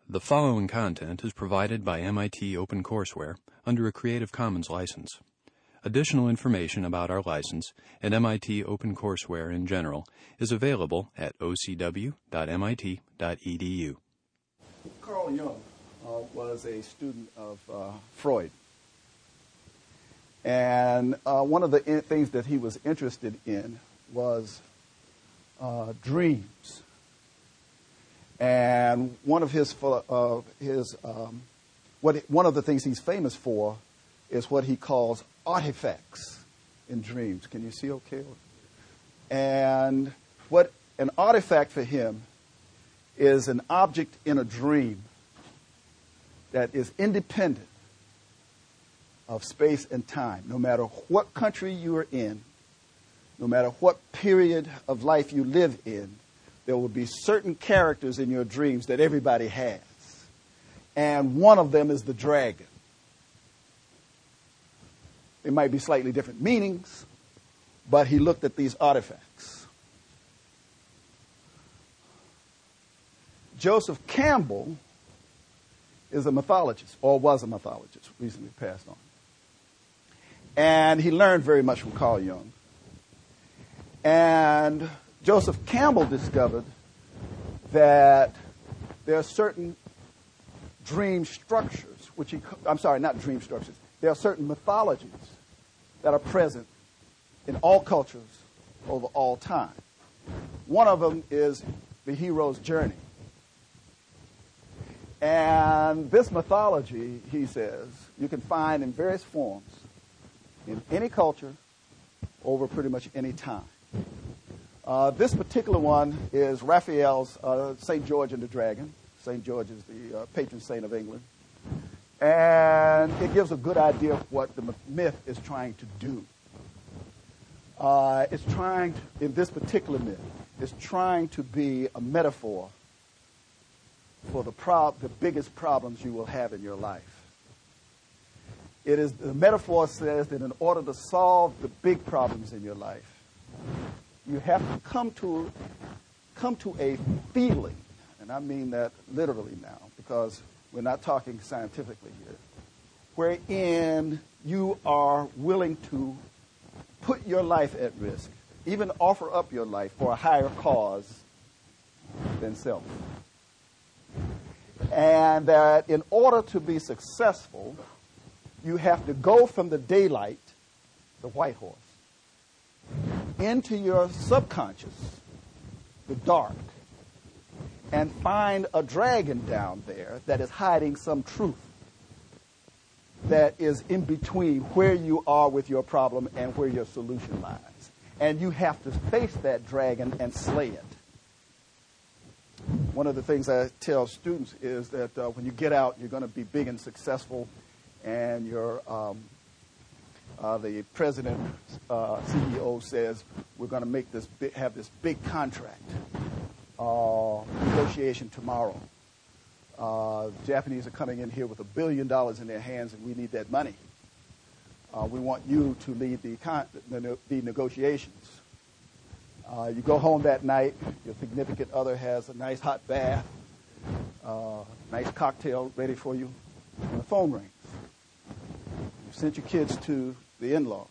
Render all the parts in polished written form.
The following content is provided by MIT OpenCourseware under a Creative Commons license. Additional information about our license and MIT OpenCourseware in general is available at ocw.mit.edu. Carl Jung was a student of Freud. And one of the things that he was interested in was dreams. And one of one of the things he's famous for is what he calls artifacts in dreams. Can you see okay? And what an artifact for him is an object in a dream that is independent of space and time. No matter what country you are in, no matter what period of life you live in, there will be certain characters in your dreams that everybody has. And one of them is the dragon. It might be slightly different meanings, but he looked at these artifacts. Joseph Campbell is a mythologist, or was a mythologist, recently passed on. And he learned very much from Carl Jung. And Joseph Campbell discovered that there are certain dream structures, there are certain mythologies that are present in all cultures over all time. One of them is the hero's journey. And this mythology, he says, you can find in various forms in any culture over pretty much any time. This particular one is Raphael's St. George and the Dragon. St. George is the patron saint of England. And it gives a good idea of what the myth is trying to do. In this particular myth, it's trying to be a metaphor for the biggest problems you will have in your life. The metaphor says that in order to solve the big problems in your life, you have to come to a feeling, and I mean that literally now, because we're not talking scientifically here, wherein you are willing to put your life at risk, even offer up your life for a higher cause than self. And that in order to be successful, you have to go from the daylight, the white horse, into your subconscious, the dark, and find a dragon down there that is hiding some truth that is in between where you are with your problem and where your solution lies. And you have to face that dragon and slay it. One of the things I tell students is that when you get out, you're going to be big and successful, and you're the president, CEO says, we're going to have this big contract negotiation tomorrow. The Japanese are coming in here with $1 billion in their hands, and we need that money. We want you to lead the negotiations. You go home that night, your significant other has a nice hot bath, nice cocktail ready for you, and the phone rings. You sent your kids to the in-laws.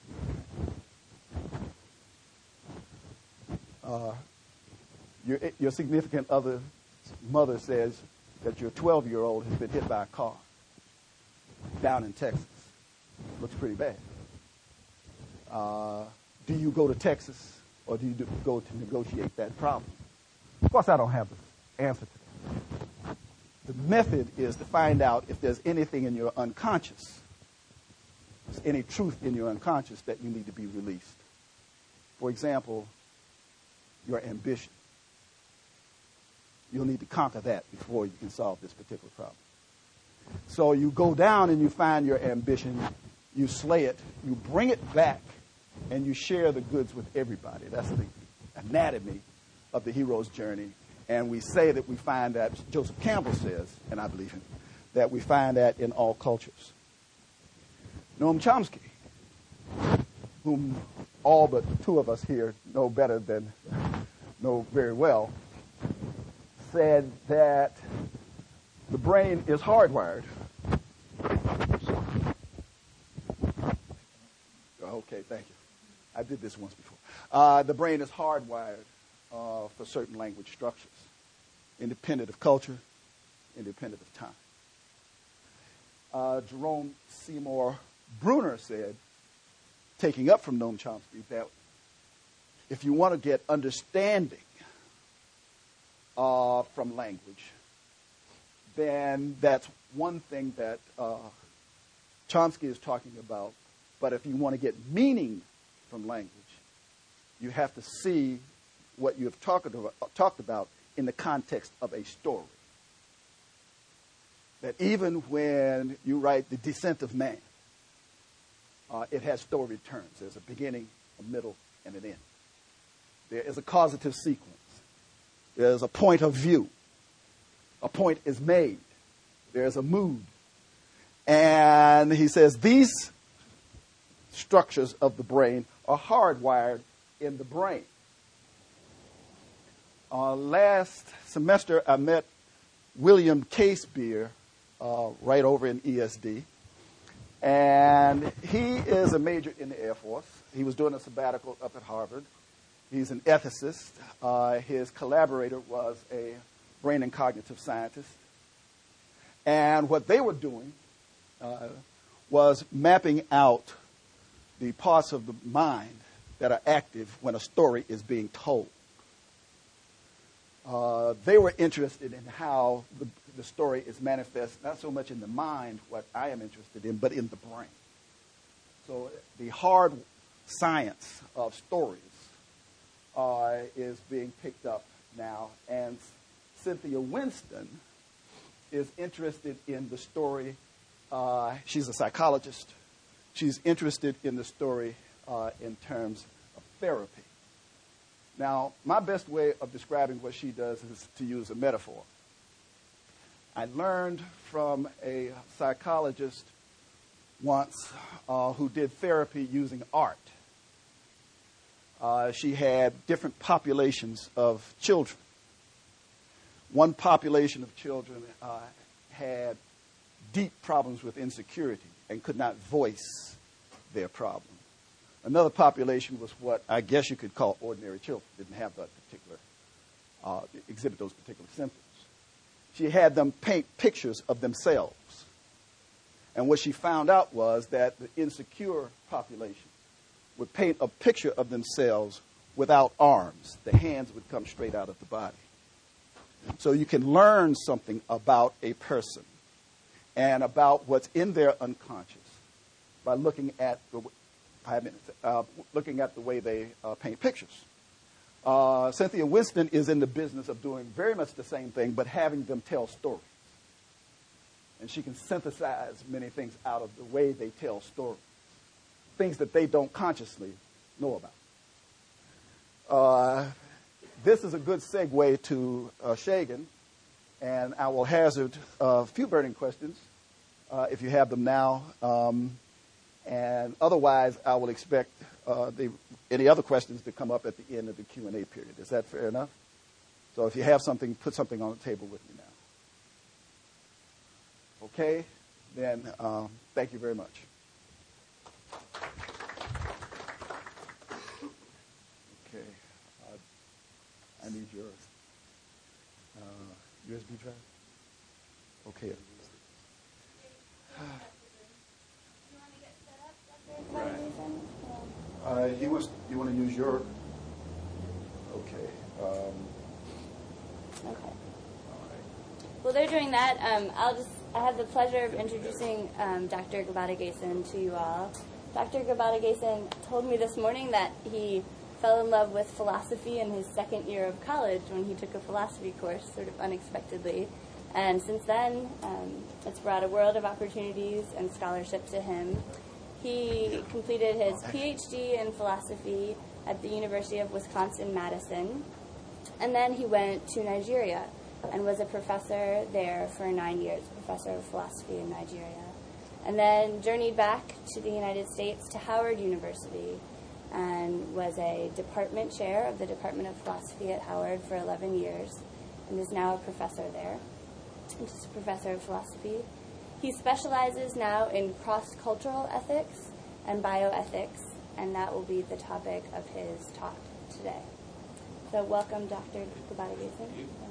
Your significant other's mother says that your 12-year-old has been hit by a car down in Texas. Looks pretty bad. Do you go to Texas, or do you go to negotiate that problem? Of course, I don't have the answer to that. The method is to find out if there's anything in your unconscious, any truth in your unconscious that you need to be released. For example, your ambition. You'll need to conquer that before you can solve this particular problem. So you go down and you find your ambition, you slay it, you bring it back, and you share the goods with everybody. That's the anatomy of the hero's journey. And we say that we find that, Joseph Campbell says, and I believe him, that we find that in all cultures. Noam Chomsky, whom all but two of us here know very well, said that the brain is hardwired. Okay, thank you. I did this once before. The brain is hardwired for certain language structures, independent of culture, independent of time. Jerome Seymour Brunner said, taking up from Noam Chomsky, that if you want to get understanding from language, then that's one thing that Chomsky is talking about. But if you want to get meaning from language, you have to see what you have talked about in the context of a story. That even when you write The Descent of Man, it has story turns. There's a beginning, a middle, and an end. There is a causative sequence. There's a point of view. A point is made. There's a mood. And he says these structures of the brain are hardwired in the brain. Last semester, I met William Casebeer right over in ESD. And he is a major in the Air Force. He was doing a sabbatical up at Harvard. He's an ethicist. His collaborator was a brain and cognitive scientist. And what they were doing was mapping out the parts of the mind that are active when a story is being told. They were interested in how the story is manifest, not so much in the mind, what I am interested in, but in the brain. So the hard science of stories is being picked up now, and Cynthia Winston is interested in the story. She's a psychologist. She's interested in the story in terms of therapy. Now, my best way of describing what she does is to use a metaphor. I learned from a psychologist once who did therapy using art. She had different populations of children. One population of children had deep problems with insecurity and could not voice their problem. Another population was what I guess you could call ordinary children, didn't have that particular, exhibit those particular symptoms. She had them paint pictures of themselves. And what she found out was that the insecure population would paint a picture of themselves without arms. The hands would come straight out of the body. So you can learn something about a person and about what's in their unconscious by looking at the way they paint pictures. Cynthia Winston is in the business of doing very much the same thing, but having them tell stories. And she can synthesize many things out of the way they tell stories, things that they don't consciously know about. This is a good segue to Shagan, and I will hazard a few burning questions if you have them now. And otherwise, I will expect any other questions to come up at the end of the Q&A period. Is that fair enough? So if you have something, put something on the table with me now. Okay? Then thank you very much. Okay. I need your USB drive. Okay. You want to use your? Okay. Okay. All right. Well, they're doing that. I have the pleasure of introducing Dr. Gabata-Gayson to you all. Dr. Gabata-Gayson told me this morning that he fell in love with philosophy in his second year of college when he took a philosophy course, sort of unexpectedly. And since then, it's brought a world of opportunities and scholarship to him. He completed his PhD in philosophy at the University of Wisconsin-Madison. And then he went to Nigeria and was a professor there for 9 years, professor of philosophy in Nigeria. And then journeyed back to the United States to Howard University and was a department chair of the Department of Philosophy at Howard for 11 years and is now a professor there. just a professor of philosophy. He specializes now in cross-cultural ethics and bioethics, and that will be the topic of his talk today. So welcome, Dr. Gbadagbasin.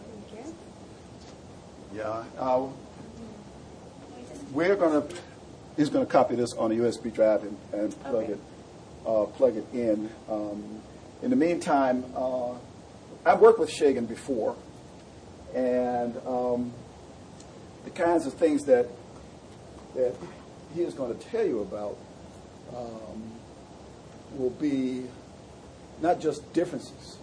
Yeah, he's going to copy this on a USB drive and plug it in. In the meantime, I've worked with Shagan before, and the kinds of things that he is going to tell you about will be not just differences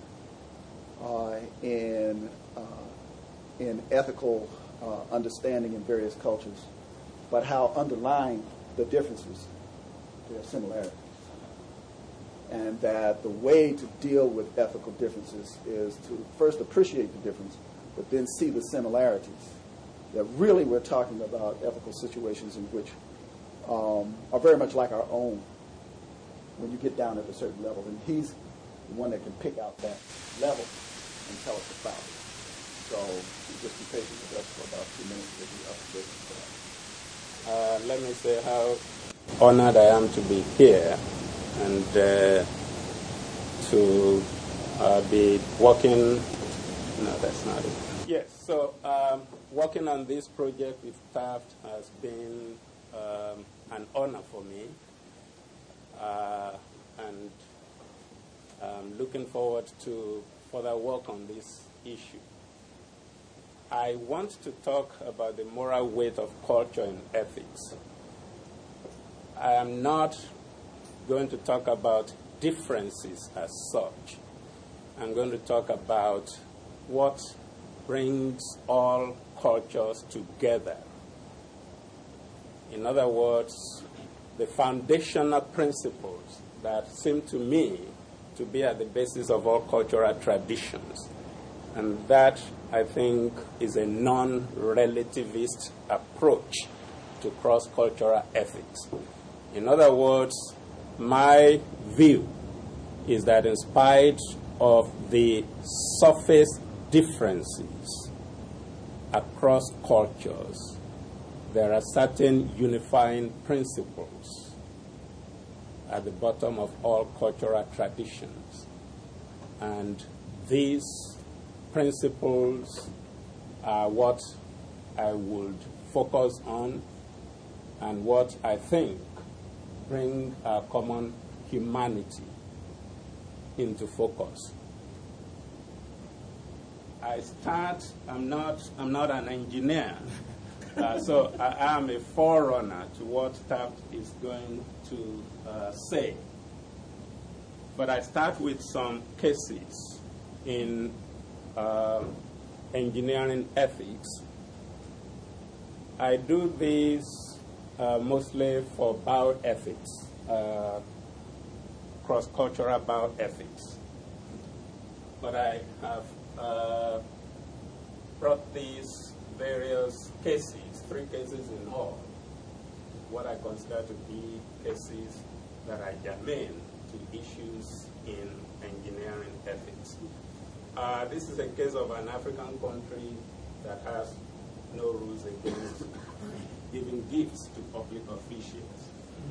in ethical understanding in various cultures, but how underlying the differences, there are similarities. And that the way to deal with ethical differences is to first appreciate the difference, but then see the similarities. That really we're talking about ethical situations in which are very much like our own when you get down at a certain level. And he's the one that can pick out that level and tell us about it. So just be patient with us for about 2 minutes to be up to date. Let me say how honored I am to be here and to be working. No, that's not it. Yes, so working on this project with Taft has been an honor for me, and I'm looking forward to further work on this issue. I want to talk about the moral weight of culture in ethics. I am not going to talk about differences as such. I'm going to talk about what brings all cultures together. In other words, the foundational principles that seem to me to be at the basis of all cultural traditions. And that, I think, is a non-relativist approach to cross-cultural ethics. In other words, my view is that in spite of the surface differences across cultures, there are certain unifying principles at the bottom of all cultural traditions. And these principles are what I would focus on and what I think bring our common humanity into focus. I'm not an engineer, so I am a forerunner to what Taft is going to say. But I start with some cases in engineering ethics. I do this mostly for bioethics, cross-cultural bioethics. But I have brought these various cases, 3 cases in all, what I consider to be cases that are germane to issues in engineering ethics. This is a case of an African country that has no rules against giving gifts to public officials.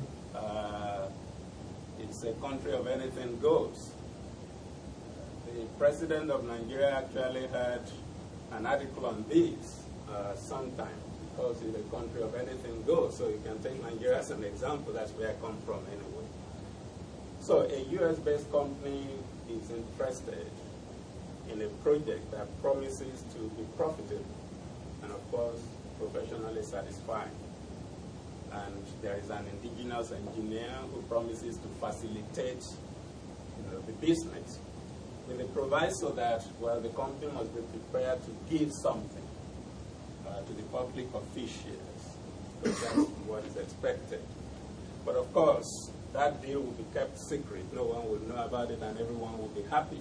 It's a country of anything goes. The president of Nigeria actually had an article on this sometime, because it's a country of anything goes. So you can take Nigeria as an example. That's where I come from anyway. So a US-based company is interested in a project that promises to be profitable and, of course, professionally satisfying. And there is an indigenous engineer who promises to facilitate the business with the proviso that, well, the company must be prepared to give something to the public officials, because that's what is expected. But, of course, that deal will be kept secret. No one will know about it, and everyone will be happy.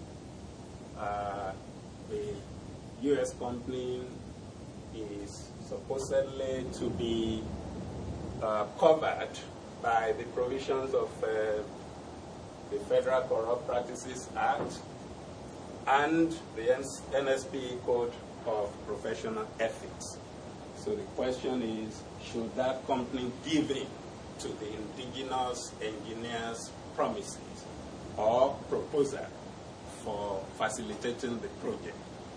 The U.S. company is supposedly to be covered by the provisions of the Federal Corrupt Practices Act and the NSP Code of Professional Ethics. So the question is, should that company give in to the indigenous engineers' promises or proposal for facilitating the project?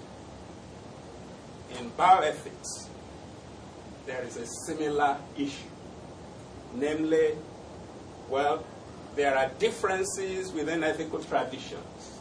In bioethics, there is a similar issue. Namely, well, there are differences within ethical traditions.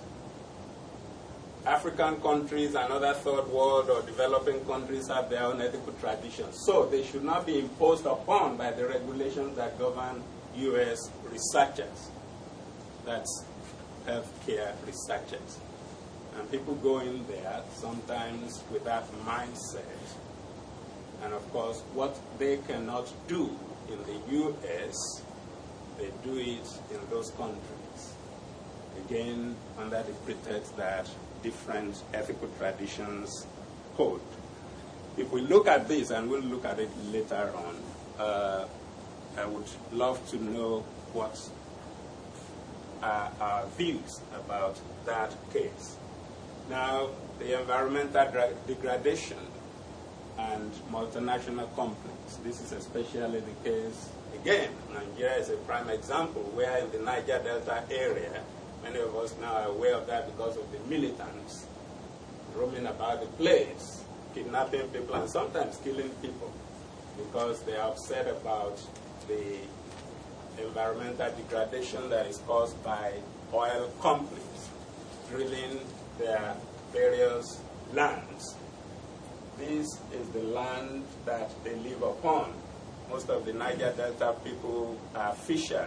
African countries and other third world or developing countries have their own ethical traditions. So they should not be imposed upon by the regulations that govern U.S. researchers. That's healthcare researchers. And people go in there sometimes with that mindset. And of course, what they cannot do in the U.S., they do it in those countries. Again, under the pretext that different ethical traditions hold. If we look at this, and we'll look at it later on, I would love to know what are our views about that case. Now, the environmental degradation and multinational companies. This is especially the case, again, Nigeria is a prime example, where in the Niger Delta area, many of us now are aware of that because of the militants roaming about the place, kidnapping people and sometimes killing people because they are upset about the environmental degradation that is caused by oil companies drilling their various lands. This is the land that they live upon. Most of the Niger Delta people are fishermen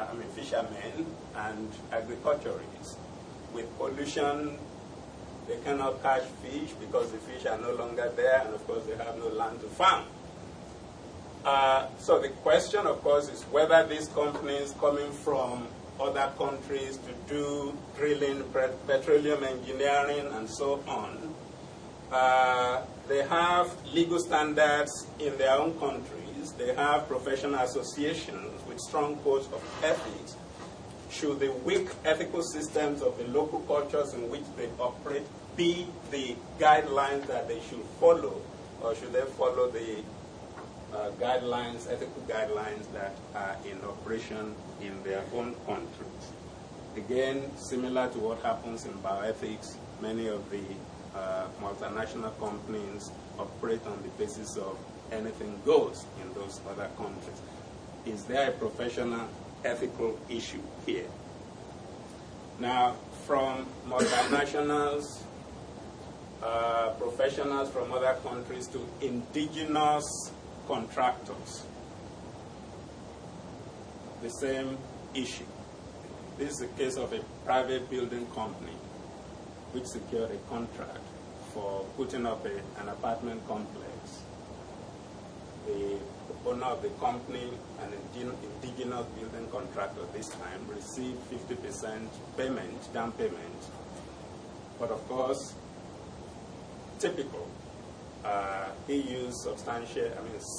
and agriculturists. With pollution, they cannot catch fish because the fish are no longer there, and of course they have no land to farm. So the question, of course, is whether these companies coming from other countries to do drilling, petroleum engineering, and so on, they have legal standards in their own countries. They have professional associations with strong codes of ethics. Should the weak ethical systems of the local cultures in which they operate be the guidelines that they should follow, or should they follow the guidelines, ethical guidelines that are in operation in their own countries? Again, similar to what happens in bioethics, many of the multinational companies operate on the basis of anything goes in those other countries. Is there a professional ethical issue here? Now, from multinationals, professionals from other countries to indigenous contractors, the same issue. This is a case of a private building company which secured a contract for putting up an apartment complex. The owner of the company, an indigenous building contractor this time, received 50% payment, down payment. But of course, typical, he used substandard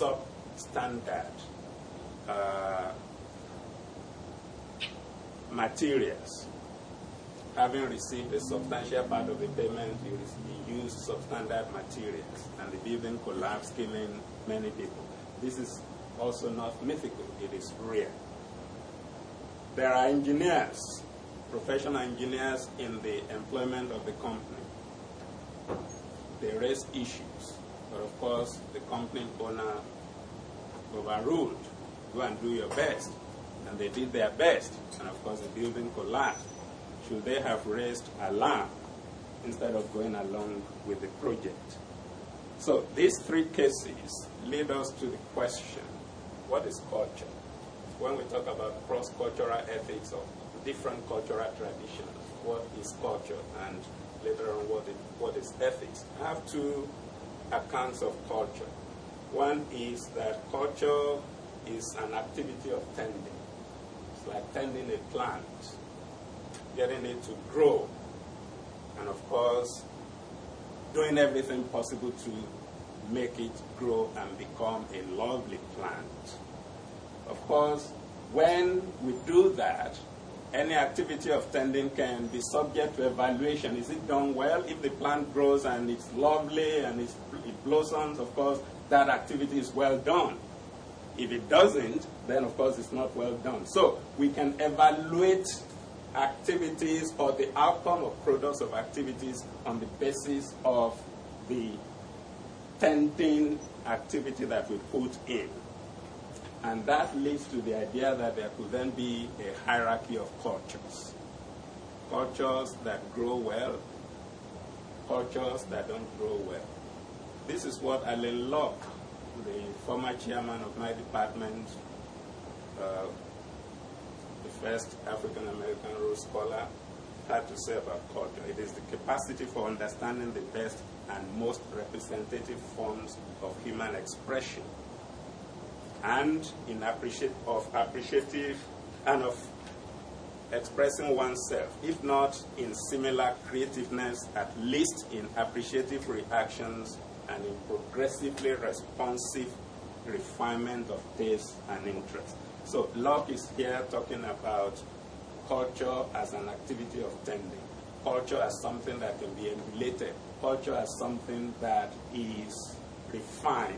materials. Having received a substantial part of the payment, he used substandard materials, and the building collapsed, killing many people. This is also not mythical, it is real. There are engineers, professional engineers in the employment of the company. They raise issues, but of course the company owner overruled. Go and do your best. And they did their best, and of course the building collapsed. Should they have raised alarm instead of going along with the project? So these three cases lead us to the question, what is culture? When we talk about cross-cultural ethics of different cultural traditions, what is culture? And later on, what is ethics? I have two accounts of culture. One is that culture is an activity of tending. It's like tending a plant, getting it to grow, and of course, doing everything possible to make it grow and become a lovely plant. Of course, when we do that, any activity of tending can be subject to evaluation. Is it done well? If the plant grows and it's lovely and it blossoms, of course, that activity is well done. If it doesn't, then of course it's not well done. So we can evaluate activities or the outcome of products of activities on the basis of the tending activity that we put in. And that leads to the idea that there could then be a hierarchy of cultures. Cultures that grow well, cultures that don't grow well. This is what Alain Locke, the former chairman of my department, the first African-American Rhodes Scholar, had to say about culture. It is the capacity for understanding the best and most representative forms of human expression, and in appreciative and of expressing oneself, if not in similar creativeness, at least in appreciative reactions and in progressively responsive refinement of taste and interest. So Locke is here talking about culture as an activity of tending, culture as something that can be emulated, culture as something that is refined.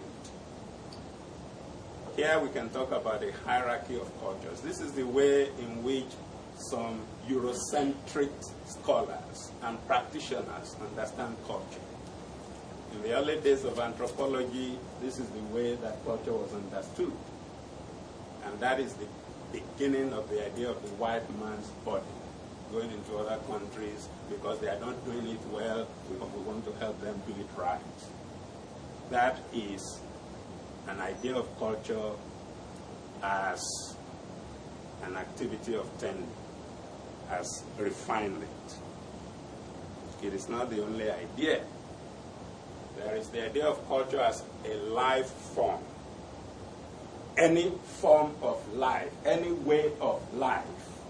Here we can talk about a hierarchy of cultures. This is the way in which some Eurocentric scholars and practitioners understand culture. In the early days of anthropology, this is the way that culture was understood. And that is the beginning of the idea of the white man's body, going into other countries because they are not doing it well, we want to help them do it right. That is an idea of culture as an activity of tending, as refinement. It is not the only idea. There is the idea of culture as a life form. Any form of life, any way of life,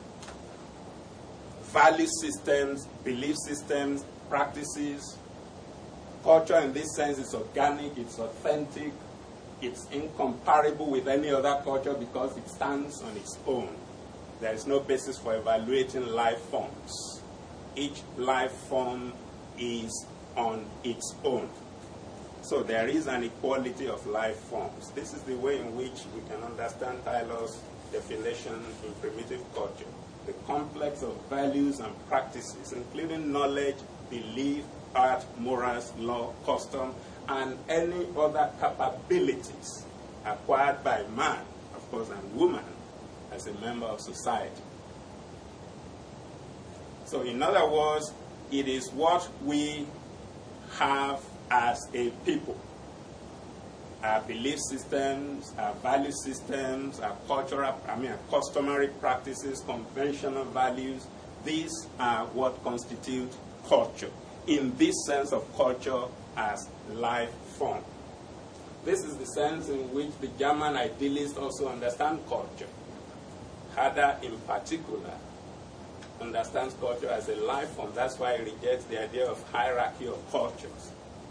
value systems, belief systems, practices. Culture in this sense is organic, it's authentic, it's incomparable with any other culture because it stands on its own. There is no basis for evaluating life forms. Each life form is on its own. So there is an equality of life forms. This is the way in which we can understand Taylor's definition in primitive culture. The complex of values and practices, including knowledge, belief, art, morals, law, custom, and any other capabilities acquired by man, of course, and woman as a member of society. So in other words, it is what we have as a people. Our belief systems, our value systems, our cultural, our customary practices, conventional values, these are what constitute culture. In this sense of culture as life form. This is the sense in which the German idealists also understand culture. Herder in particular understands culture as a life form. That's why he rejects the idea of hierarchy of cultures.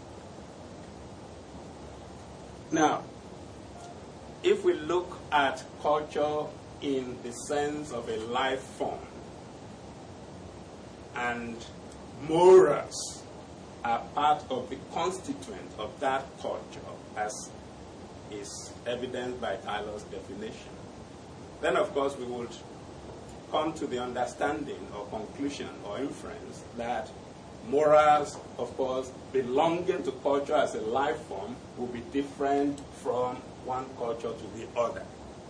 Now, if we look at culture in the sense of a life form, and morals are part of the constituent of that culture, as is evidenced by Taylor's definition, then of course we would come to the understanding or conclusion or inference that morals, of course, belonging to culture as a life form will be different from one culture to the other.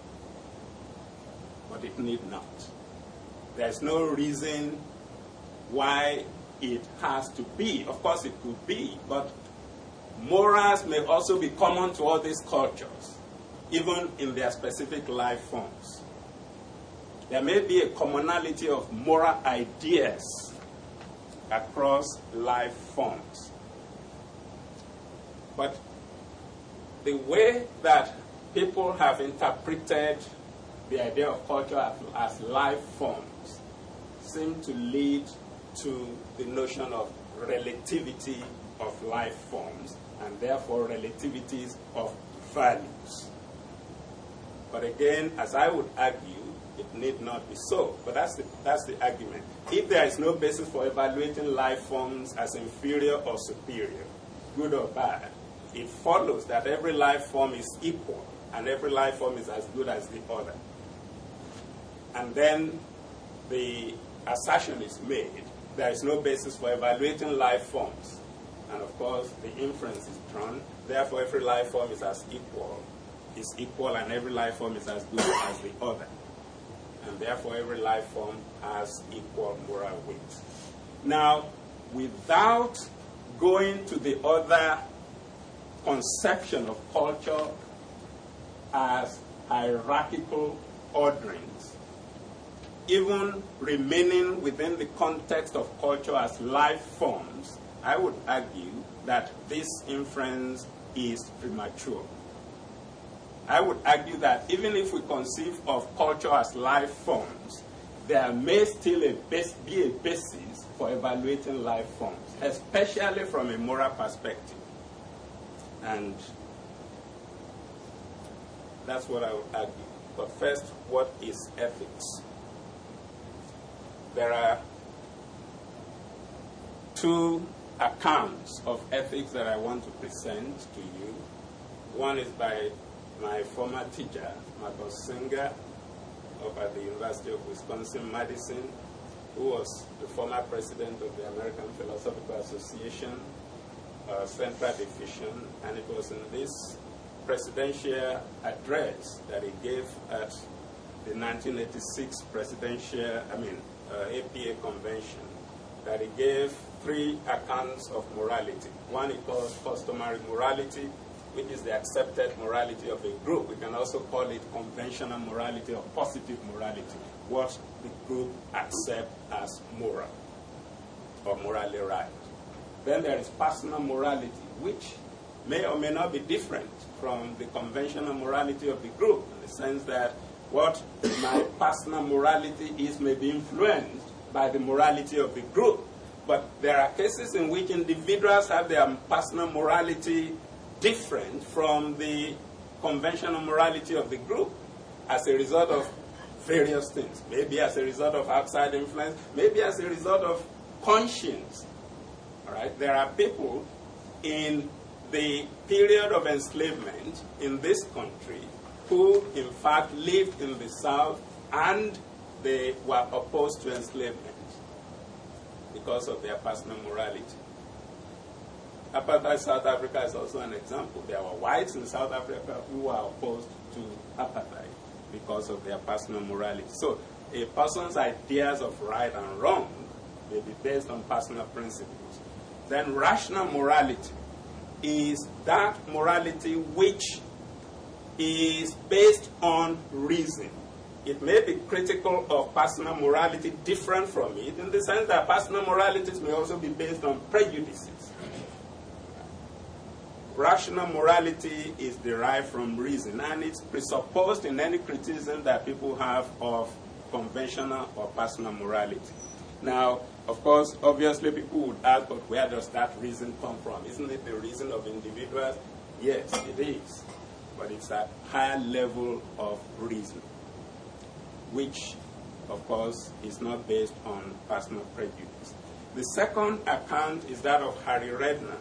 But it need not. There's no reason why it has to be. Of course it could be, but morals may also be common to all these cultures, even in their specific life forms. There may be a commonality of moral ideas across life forms. But the way that people have interpreted the idea of culture as life forms seem to lead to the notion of relativity of life forms, and therefore relativities of values. But again, as I would argue, it need not be so. But that's the argument. If there is no basis for evaluating life forms as inferior or superior, good or bad, it follows that every life form is equal and every life form is as good as the other. And then the assertion is made, there is no basis for evaluating life forms. And of course, the inference is drawn, therefore every life form is equal and every life form is as good as the other. And therefore every life form has equal moral weight. Now, without going to the other conception of culture as hierarchical orderings, even remaining within the context of culture as life forms, I would argue that this inference is premature. I would argue that even if we conceive of culture as life forms, there may still be a basis for evaluating life forms, especially from a moral perspective. And that's what I would argue. But first, what is ethics? There are two accounts of ethics that I want to present to you. One is by my former teacher, Marcus Singer, up at the University of Wisconsin-Madison, who was the former president of the American Philosophical Association, Central Division, and it was in this presidential address that he gave at the 1986 APA convention, that he gave three accounts of morality. One he calls customary morality, which is the accepted morality of a group. We can also call it conventional morality or positive morality, what the group accepts as moral or morally right. Then there is personal morality, which may or may not be different from the conventional morality of the group, in the sense that what my personal morality is may be influenced by the morality of the group. But there are cases in which individuals have their personal morality different from the conventional morality of the group as a result of various things. Maybe as a result of outside influence, maybe as a result of conscience. All right? There are people in the period of enslavement in this country who, in fact, lived in the South and they were opposed to enslavement because of their personal morality. Apartheid South Africa is also an example. There were whites in South Africa who were opposed to apartheid because of their personal morality. So a person's ideas of right and wrong may be based on personal principles. Then rational morality is that morality which is based on reason. It may be critical of personal morality, different from it, in the sense that personal moralities may also be based on prejudices. Rational morality is derived from reason, and it's presupposed in any criticism that people have of conventional or personal morality. Now, of course, obviously people would ask, but where does that reason come from? Isn't it the reason of individuals? Yes, it is. But it's a higher level of reason, which, of course, is not based on personal prejudice. The second account is that of Harry Redknapp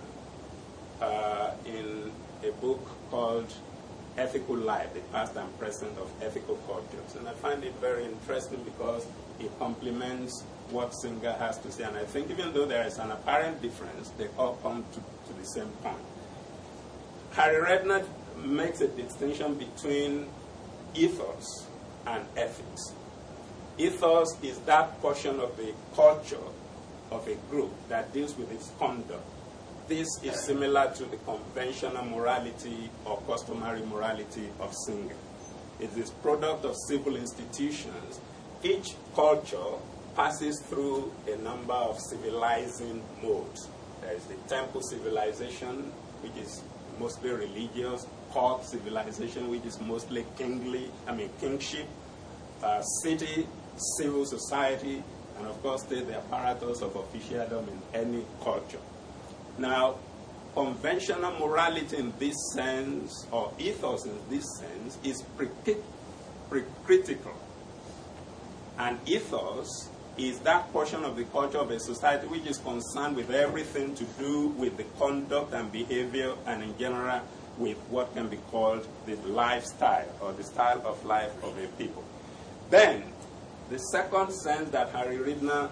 in a book called Ethical Life, the Past and Present of Ethical Cultures. And I find it very interesting because it complements what Singer has to say. And I think even though there is an apparent difference, they all come to the same point. Harry Redknapp makes a distinction between ethos and ethics. Ethos is that portion of the culture of a group that deals with its conduct. This is similar to the conventional morality or customary morality of Singer. It is product of civil institutions. Each culture passes through a number of civilizing modes. There is the temple civilization, which is mostly religious, court civilization, which is mostly kingship, city, civil society, and of course the apparatus of officialdom in any culture. Now, conventional morality in this sense, or ethos in this sense, is pre-critical. And ethos is that portion of the culture of a society which is concerned with everything to do with the conduct and behavior and in general with what can be called the lifestyle or the style of life of a people. Then, the second sense that Harry Ridner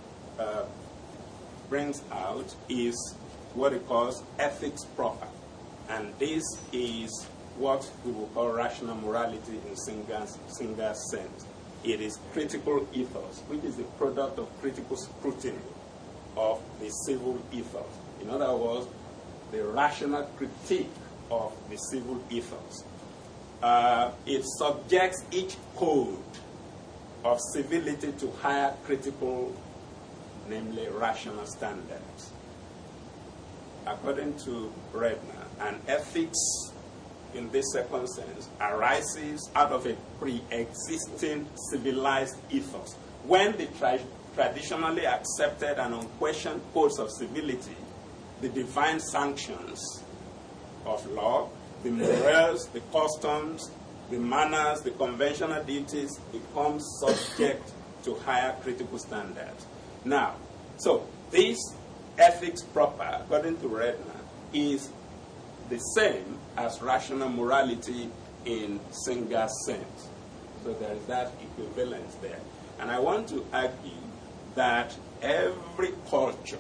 brings out is what he calls ethics proper. And this is what we will call rational morality in Singer's sense. It is critical ethos, which is the product of critical scrutiny of the civil ethos. In other words, the rational critique of the civil ethos. It subjects each code of civility to higher critical, namely rational standards. According to Redner, an ethics in this second sense arises out of a pre-existing civilized ethos. When the traditionally accepted and unquestioned codes of civility, the divine sanctions of law, the morals, the customs, the manners, the conventional duties become subject to higher critical standards. Now, so this ethics proper, according to Redner, is the same as rational morality in Singer's sense. So there is that equivalence there. And I want to argue that every culture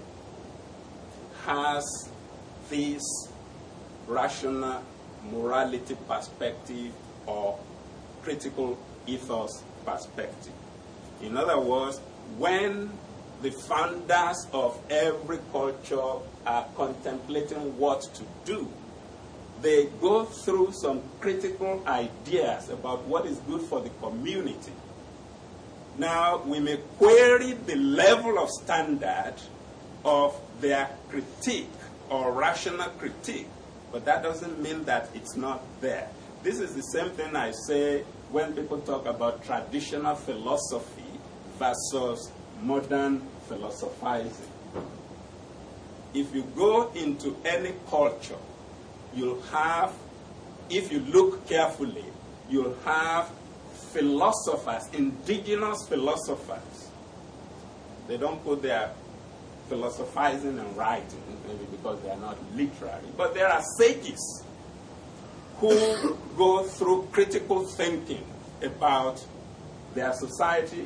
has this rational morality perspective or critical ethos perspective. In other words, when the founders of every culture are contemplating what to do, they go through some critical ideas about what is good for the community. Now, we may query the level of standard of their critique or rational critique, but that doesn't mean that it's not there. This is the same thing I say when people talk about traditional philosophy versus modern philosophizing. If you go into any culture, you'll have, if you look carefully, you'll have philosophers, indigenous philosophers. They don't put their philosophizing and writing, maybe because they are not literary. But there are sages who go through critical thinking about their society,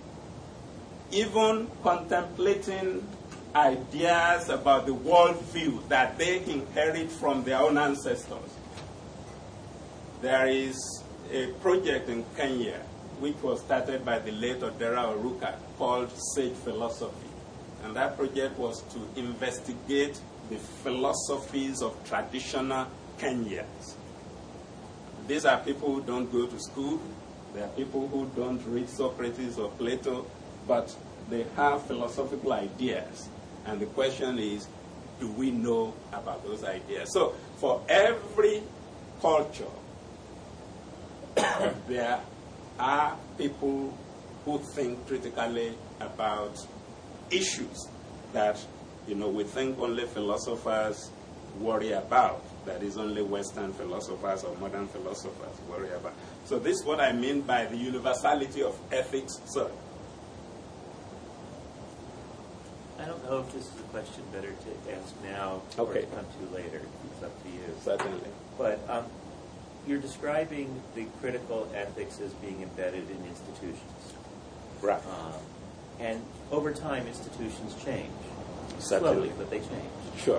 even contemplating ideas about the worldview that they inherit from their own ancestors. There is a project in Kenya which was started by the late Odera Oruka called Sage Philosophy. And that project was to investigate the philosophies of traditional Kenyans. These are people who don't go to school. They are people who don't read Socrates or Plato, but they have philosophical ideas. And the question is, do we know about those ideas? So for every culture, there are people who think critically about issues that, we think only philosophers worry about. That is, only Western philosophers or modern philosophers worry about. So this is what I mean by the universality of ethics. Sorry. I don't know if this is a question better to ask now or to come to later. It's up to you. Certainly. But you're describing the critical ethics as being embedded in institutions. Right. And over time, institutions change. Certainly. Slowly, but they change. Sure.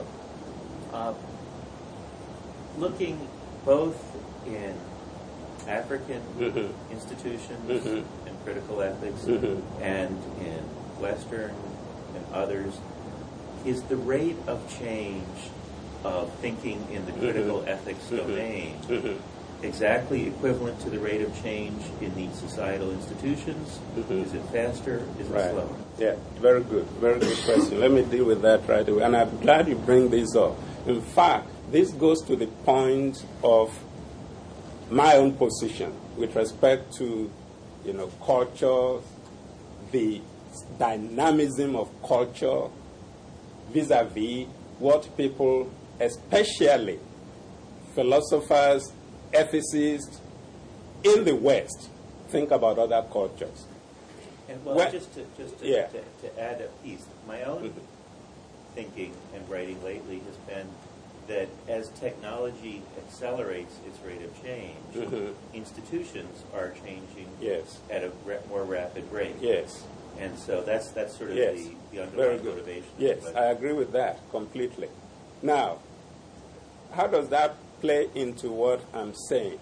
Looking both in African institutions and critical ethics and in Western and others, is the rate of change of thinking in the critical ethics domain exactly equivalent to the rate of change in the societal institutions? Is it faster? Is it slower? Yeah, very good. Very good question. Let me deal with that right away. And I'm glad you bring this up. In fact, this goes to the point of my own position with respect to, culture, the dynamism of culture vis-a-vis what people, especially philosophers, ethicists in the West, think about other cultures. And well, Well, just to yeah. to add a piece, my own thinking and writing lately has been that as technology accelerates its rate of change, institutions are changing Yes. at a more rapid rate. Yes. And so that's sort of Yes. the Very underlying good. motivation. Yes, But- I agree with that completely. Now, how does that play into what I'm saying?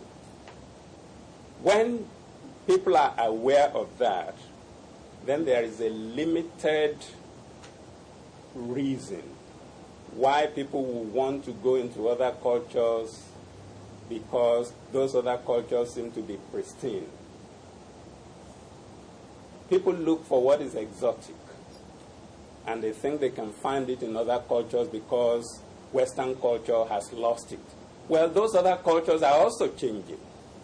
When people are aware of that, then there is a limited reason why people will want to go into other cultures, because those other cultures seem to be pristine. People look for what is exotic, and they think they can find it in other cultures because Western culture has lost it. Well, those other cultures are also changing.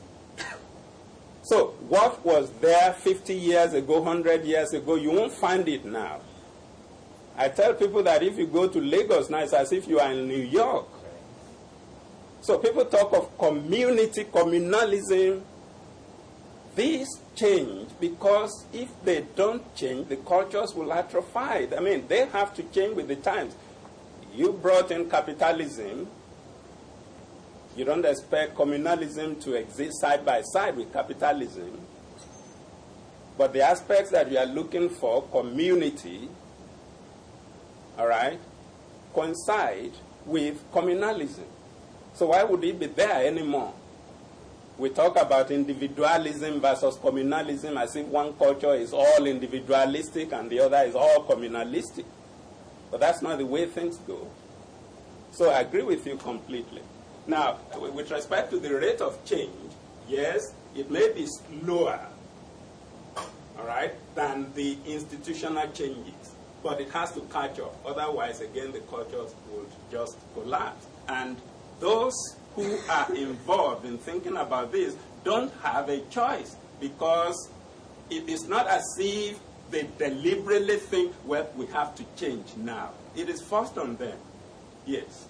So what was there 50 years ago, 100 years ago, you won't find it now. I tell people that if you go to Lagos now, it's as if you are in New York. So people talk of community, communalism. These change because if they don't change, the cultures will atrophy. I mean, they have to change with the times. You brought in capitalism. You don't expect communalism to exist side by side with capitalism. But the aspects that you are looking for, community, all right, coincide with communalism. So why would it be there anymore? We talk about individualism versus communalism as if one culture is all individualistic and the other is all communalistic. But that's not the way things go. So I agree with you completely. Now, with respect to the rate of change, yes, it may be slower, all right, than the institutional changes. But it has to catch up. Otherwise, again, the cultures would just collapse. And those who are involved in thinking about this don't have a choice, because it is not as if they deliberately think, well, we have to change now. It is forced on them. Yes.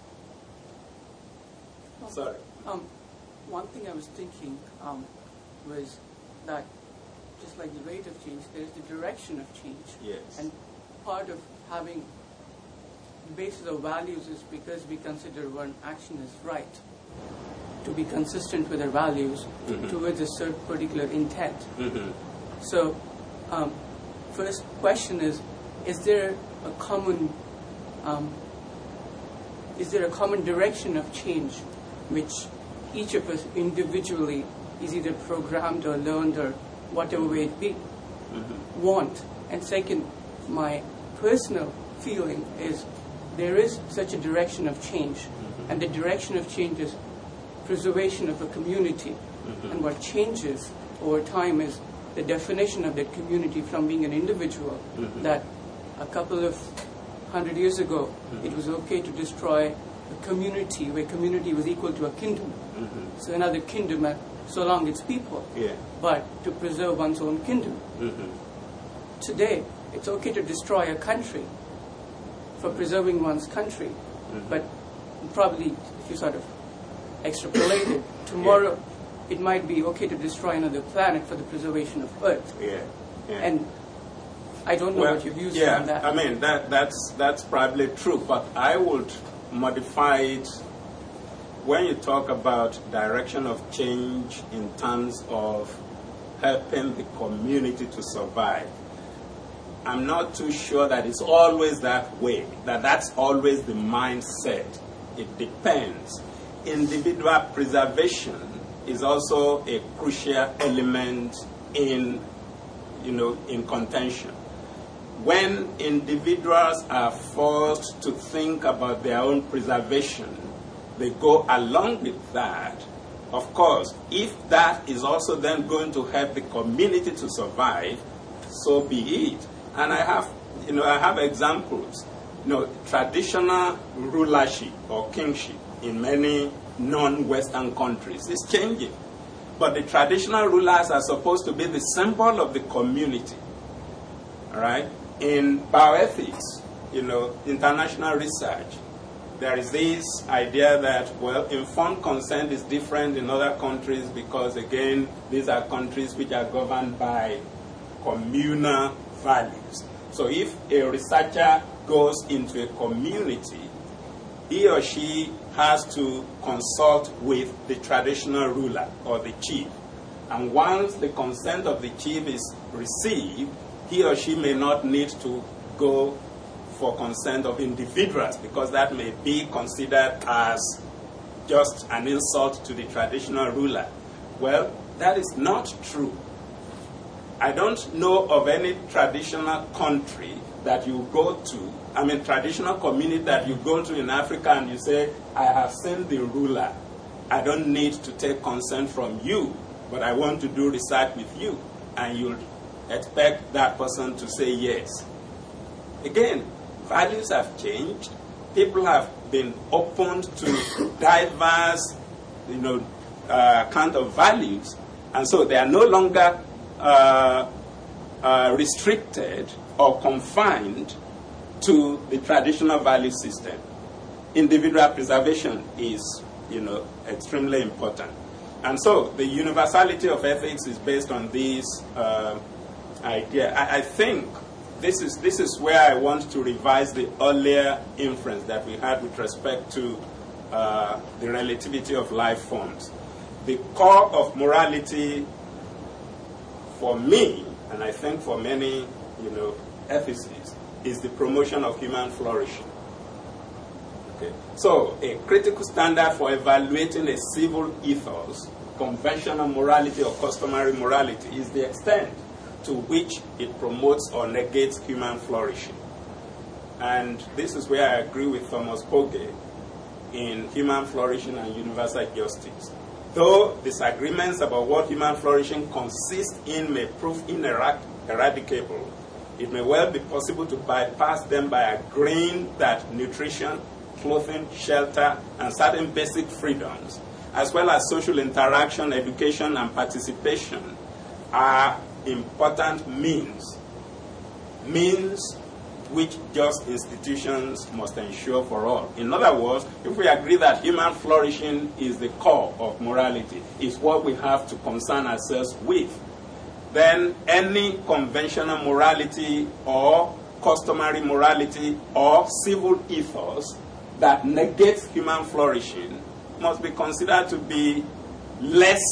Sorry. One thing I was thinking was that just like the rate of change, there is the direction of change. Yes. And part of having the basis of values is because we consider one action is right, to be consistent with our values towards a certain particular intent. So, first question is there a common direction of change which each of us individually is either programmed or learned or whatever way it be want? And second, my personal feeling is there is such a direction of change, and the direction of change is preservation of a community. And what changes over time is the definition of that community from being an individual, that a couple of 100 years ago it was okay to destroy a community where community was equal to a kingdom. So another kingdom, so long it's people, but to preserve one's own kingdom. Today, it's okay to destroy a country for preserving one's country, but probably if you sort of extrapolate it, tomorrow it might be okay to destroy another planet for the preservation of Earth. And I don't know what your views are on that. I mean, that's probably true, but I would modify it when you talk about direction of change in terms of helping the community to survive. I'm not too sure that it's always that way, that's always the mindset. It depends. Individual preservation is also a crucial element in contention. When individuals are forced to think about their own preservation, they go along with that. Of course, if that is also then going to help the community to survive, so be it. And I have examples. Traditional rulership or kingship in many non-Western countries is changing. But the traditional rulers are supposed to be the symbol of the community. All right? In bioethics, international research, there is this idea that, informed consent is different in other countries because, again, these are countries which are governed by communal values. So if a researcher goes into a community, he or she has to consult with the traditional ruler or the chief. And once the consent of the chief is received, he or she may not need to go for consent of individuals, because that may be considered as just an insult to the traditional ruler. Well, that is not true. I don't know of any traditional country that you go to, traditional community that you go to in Africa and you say, I have seen the ruler. I don't need to take consent from you, but I want to do research with you. And you'll expect that person to say yes. Again, values have changed. People have been opened to diverse, kind of values. And so they are no longer restricted or confined to the traditional value system. Individual preservation is, extremely important. And so the universality of ethics is based on this idea. I think this is where I want to revise the earlier inference that we had with respect to the relativity of life forms. The core of morality for me, and I think for many, ethicists, is the promotion of human flourishing. Okay. So a critical standard for evaluating a civil ethos, conventional morality or customary morality, is the extent to which it promotes or negates human flourishing. And this is where I agree with Thomas Pogge in Human Flourishing and Universal Justice. Though disagreements about what human flourishing consists in may prove ineradicable, it may well be possible to bypass them by agreeing that nutrition, clothing, shelter, and certain basic freedoms, as well as social interaction, education, and participation, are important means which just institutions must ensure for all. In other words, if we agree that human flourishing is the core of morality, is what we have to concern ourselves with, then any conventional morality or customary morality or civil ethos that negates human flourishing must be considered to be less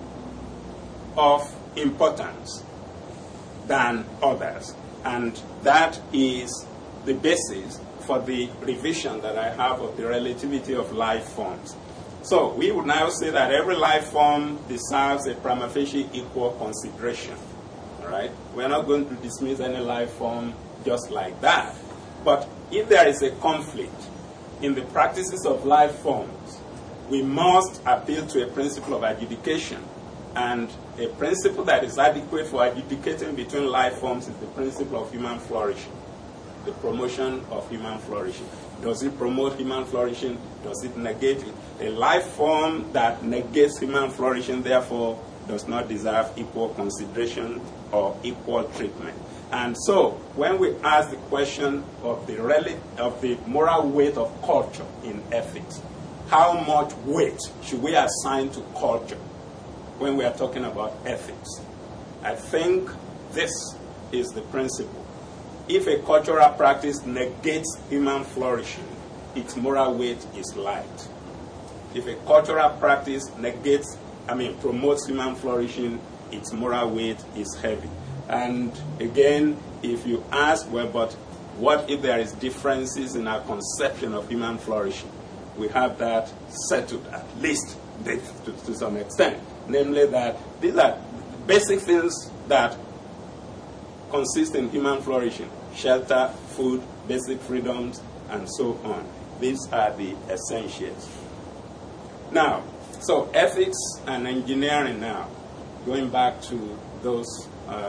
of importance than others. And that is the basis for the revision that I have of the relativity of life forms. So we would now say that every life form deserves a prima facie equal consideration. All right? We're not going to dismiss any life form just like that. But if there is a conflict in the practices of life forms, we must appeal to a principle of adjudication. And a principle that is adequate for adjudicating between life forms is the principle of human flourishing, the promotion of human flourishing. Does it promote human flourishing? Does it negate it? A life form that negates human flourishing, therefore, does not deserve equal consideration or equal treatment. And so, when we ask the question of the moral weight of culture in ethics, how much weight should we assign to culture when we are talking about ethics? I think this is the principle. If a cultural practice negates human flourishing, its moral weight is light. If a cultural practice promotes human flourishing, its moral weight is heavy. And again, if you ask, well, but what if there is differences in our conception of human flourishing? We have that settled, at least to some extent. Namely that these are basic things that consist in human flourishing: shelter, food, basic freedoms, and so on. These are the essentials. Now, so ethics and engineering now, going back to those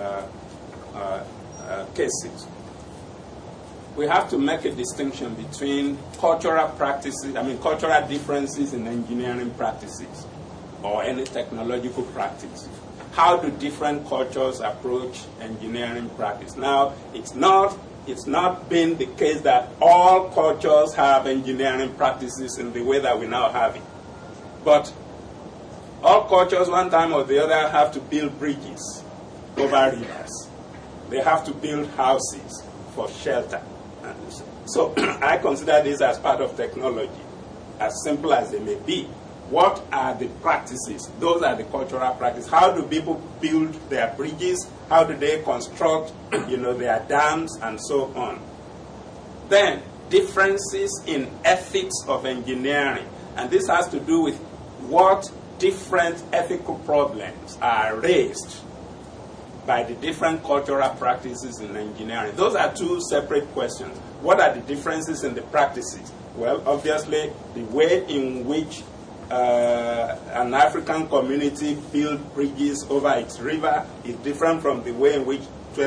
cases. We have to make a distinction between cultural differences in engineering practices or any technological practice. How do different cultures approach engineering practice? Now, it's not been the case that all cultures have engineering practices in the way that we now have it. But all cultures, one time or the other, have to build bridges over rivers. They have to build houses for shelter. So I consider this as part of technology, as simple as they may be. What are the practices? Those are the cultural practices. How do people build their bridges? How do they construct, their dams and so on? Then, differences in ethics of engineering. And this has to do with what different ethical problems are raised by the different cultural practices in engineering. Those are two separate questions. What are the differences in the practices? Well, obviously, the way in which an African community built bridges over its river is different from the way in which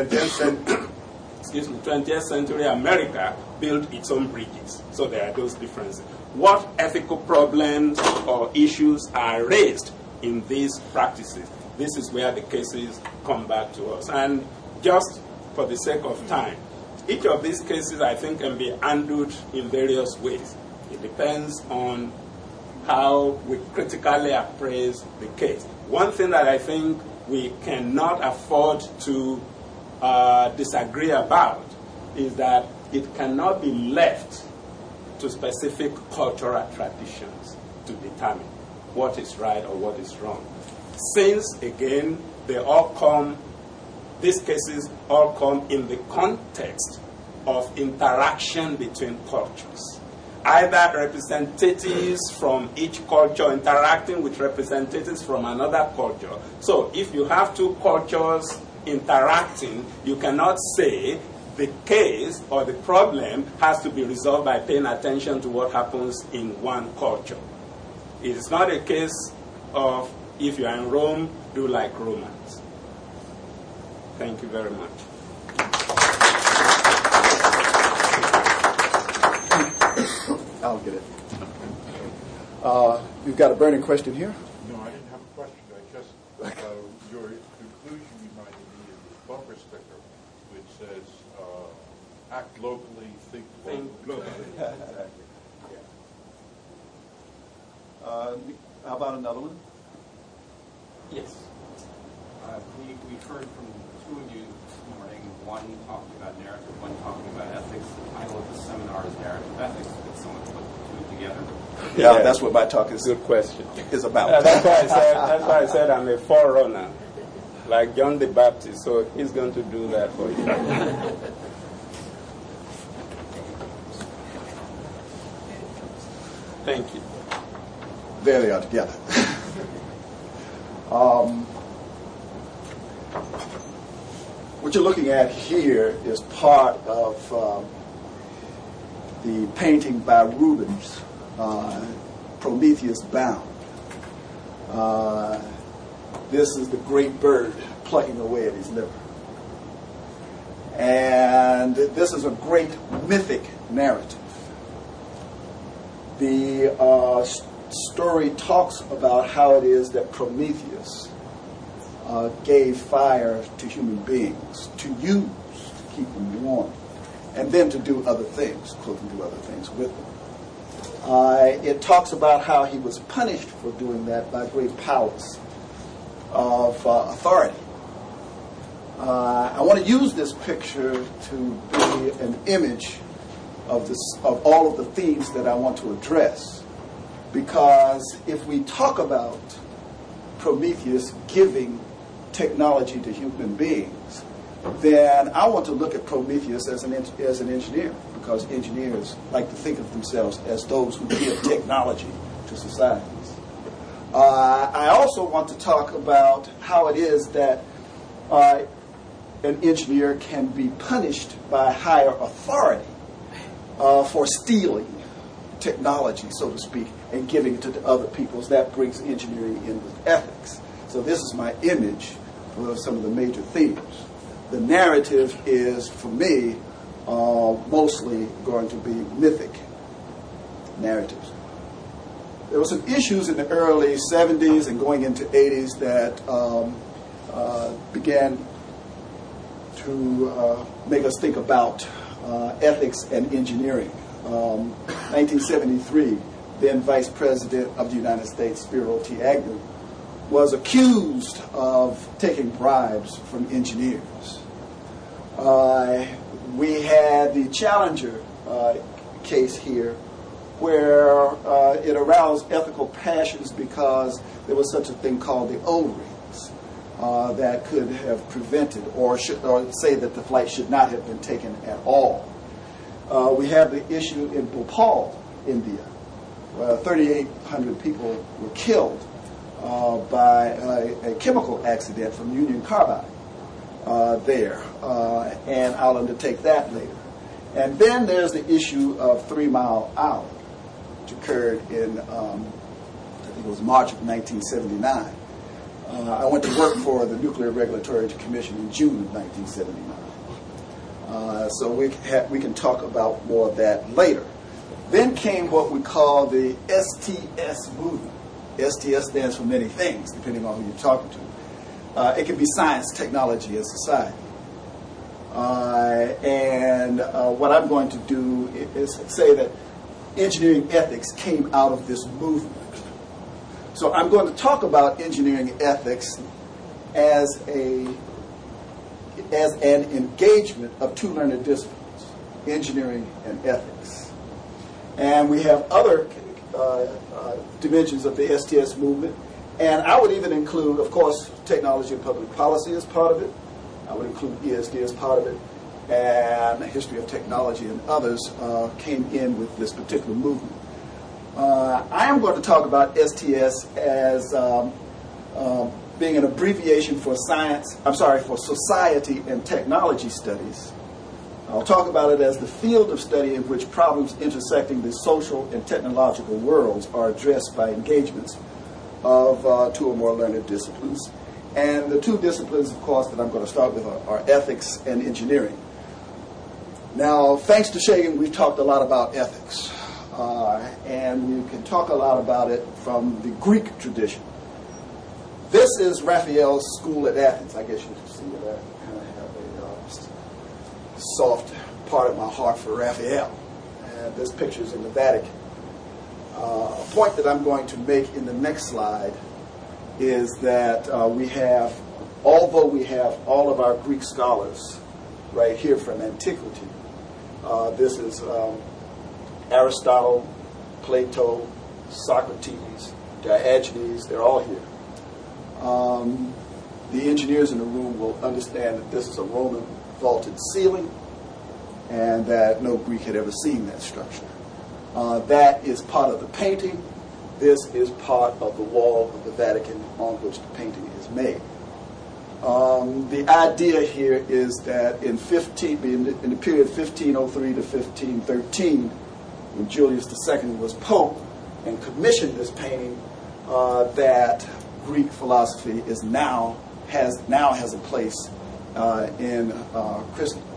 20th century America built its own bridges. So there are those differences. What ethical problems or issues are raised in these practices? This is where the cases come back to us. And just for the sake of time, each of these cases, I think, can be handled in various ways. It depends on how we critically appraise the case. One thing that I think we cannot afford to disagree about is that it cannot be left to specific cultural traditions to determine what is right or what is wrong. Since, again, these cases all come in the context of interaction between cultures. Either representatives from each culture interacting with representatives from another culture. So if you have two cultures interacting, you cannot say the case or the problem has to be resolved by paying attention to what happens in one culture. It is not a case of if you are in Rome, do like Romans. Thank you very much. I'll get it. You've got a burning question here? No, I didn't have a question. I just, your conclusion reminded me of this bumper sticker, which says, act locally, think globally. Yeah, exactly. How about another one? Yes. We've heard from two of you this morning, one talking about narrative, one talking about ethics. The title of the seminar is Narrative Ethics. Could someone put the two together? Yeah, that's what my talk is. Good question. Is about. That's why I said I'm a forerunner, like John the Baptist. So he's going to do that for you. Thank you. There they are together. What you're looking at here is part of the painting by Rubens, Prometheus Bound. This is the great bird plucking away at his liver. And this is a great mythic narrative. The story talks about how it is that Prometheus gave fire to human beings to use to keep them warm, and then to do other things, cook and do other things with them. It talks about how he was punished for doing that by great powers of authority. I want to use this picture to be an image of all of the themes that I want to address. Because if we talk about Prometheus giving technology to human beings, then I want to look at Prometheus as an engineer, because engineers like to think of themselves as those who give technology to societies. I also want to talk about how it is that an engineer can be punished by higher authority for stealing technology, so to speak, and giving it to the other peoples. That brings engineering in with ethics. So this is my image for some of the major themes. The narrative is, for me, mostly going to be mythic narratives. There were some issues in the early 70s and going into 80s that began to make us think about ethics and engineering. 1973, then Vice President of the United States, Spiro T. Agnew, was accused of taking bribes from engineers. We had the Challenger case here, where it aroused ethical passions because there was such a thing called the O-rings that could have prevented or say that the flight should not have been taken at all. We have the issue in Bhopal, India, where 3,800 people were killed by a chemical accident from Union Carbide there, and I'll undertake that later. And then there's the issue of 3 Mile Island, which occurred in, I think it was March of 1979. I went to work for the Nuclear Regulatory Commission in June of 1979. So we can talk about more of that later. Then came what we call the STS movement. STS stands for many things, depending on who you're talking to. It can be science, technology, and society. And what I'm going to do is say that engineering ethics came out of this movement. So I'm going to talk about engineering ethics as an engagement of two learned disciplines, engineering and ethics. And we have other dimensions of the STS movement. And I would even include, of course, technology and public policy as part of it. I would include ESD as part of it. And the history of technology and others came in with this particular movement. I am going to talk about STS as being an abbreviation for for society and technology studies. I'll talk about it as the field of study in which problems intersecting the social and technological worlds are addressed by engagements of two or more learned disciplines. And the two disciplines, of course, that I'm going to start with are ethics and engineering. Now, thanks to Shagan, we've talked a lot about ethics. And we can talk a lot about it from the Greek tradition. This is Raphael's school at Athens. I guess you can see that I kind of have a soft part of my heart for Raphael. And this picture is in the Vatican. A point that I'm going to make in the next slide is that although we have all of our Greek scholars right here from antiquity, this is Aristotle, Plato, Socrates, Diogenes, they're all here. The engineers in the room will understand that this is a Roman vaulted ceiling and that no Greek had ever seen that structure. That is part of the painting. This is part of the wall of the Vatican on which the painting is made. The idea here is that in the period 1503 to 1513, when Julius II was Pope and commissioned this painting, that Greek philosophy has a place in Christendom.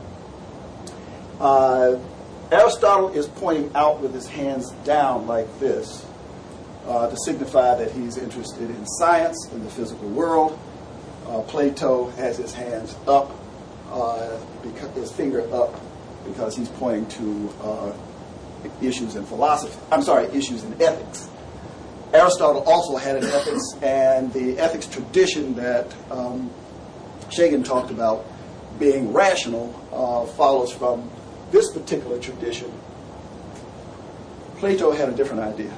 Aristotle is pointing out with his hands down like this to signify that he's interested in science, in the physical world. Plato has his hands up, his finger up, because he's pointing to issues in issues in ethics. Aristotle also had an ethics, and the ethics tradition that Shagan talked about being rational follows from this particular tradition. Plato had a different idea.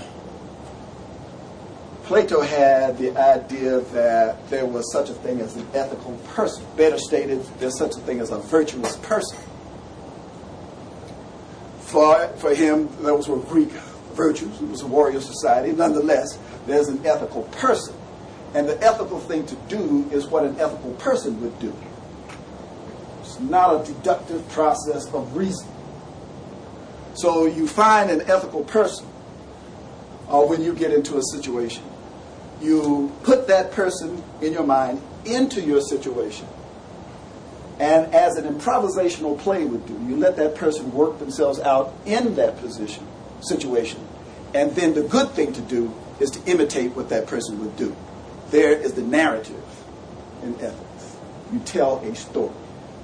Plato had the idea that there was such a thing as an ethical person. Better stated, there's such a thing as a virtuous person. For him, those were Greek virtues. It was a warrior society. Nonetheless, there's an ethical person. And the ethical thing to do is what an ethical person would do. It's not a deductive process of reason. So you find an ethical person when you get into a situation. You put that person in your mind into your situation. And as an improvisational play would do, you let that person work themselves out in that situation. And then the good thing to do is to imitate what that person would do. There is the narrative in ethics. You tell a story.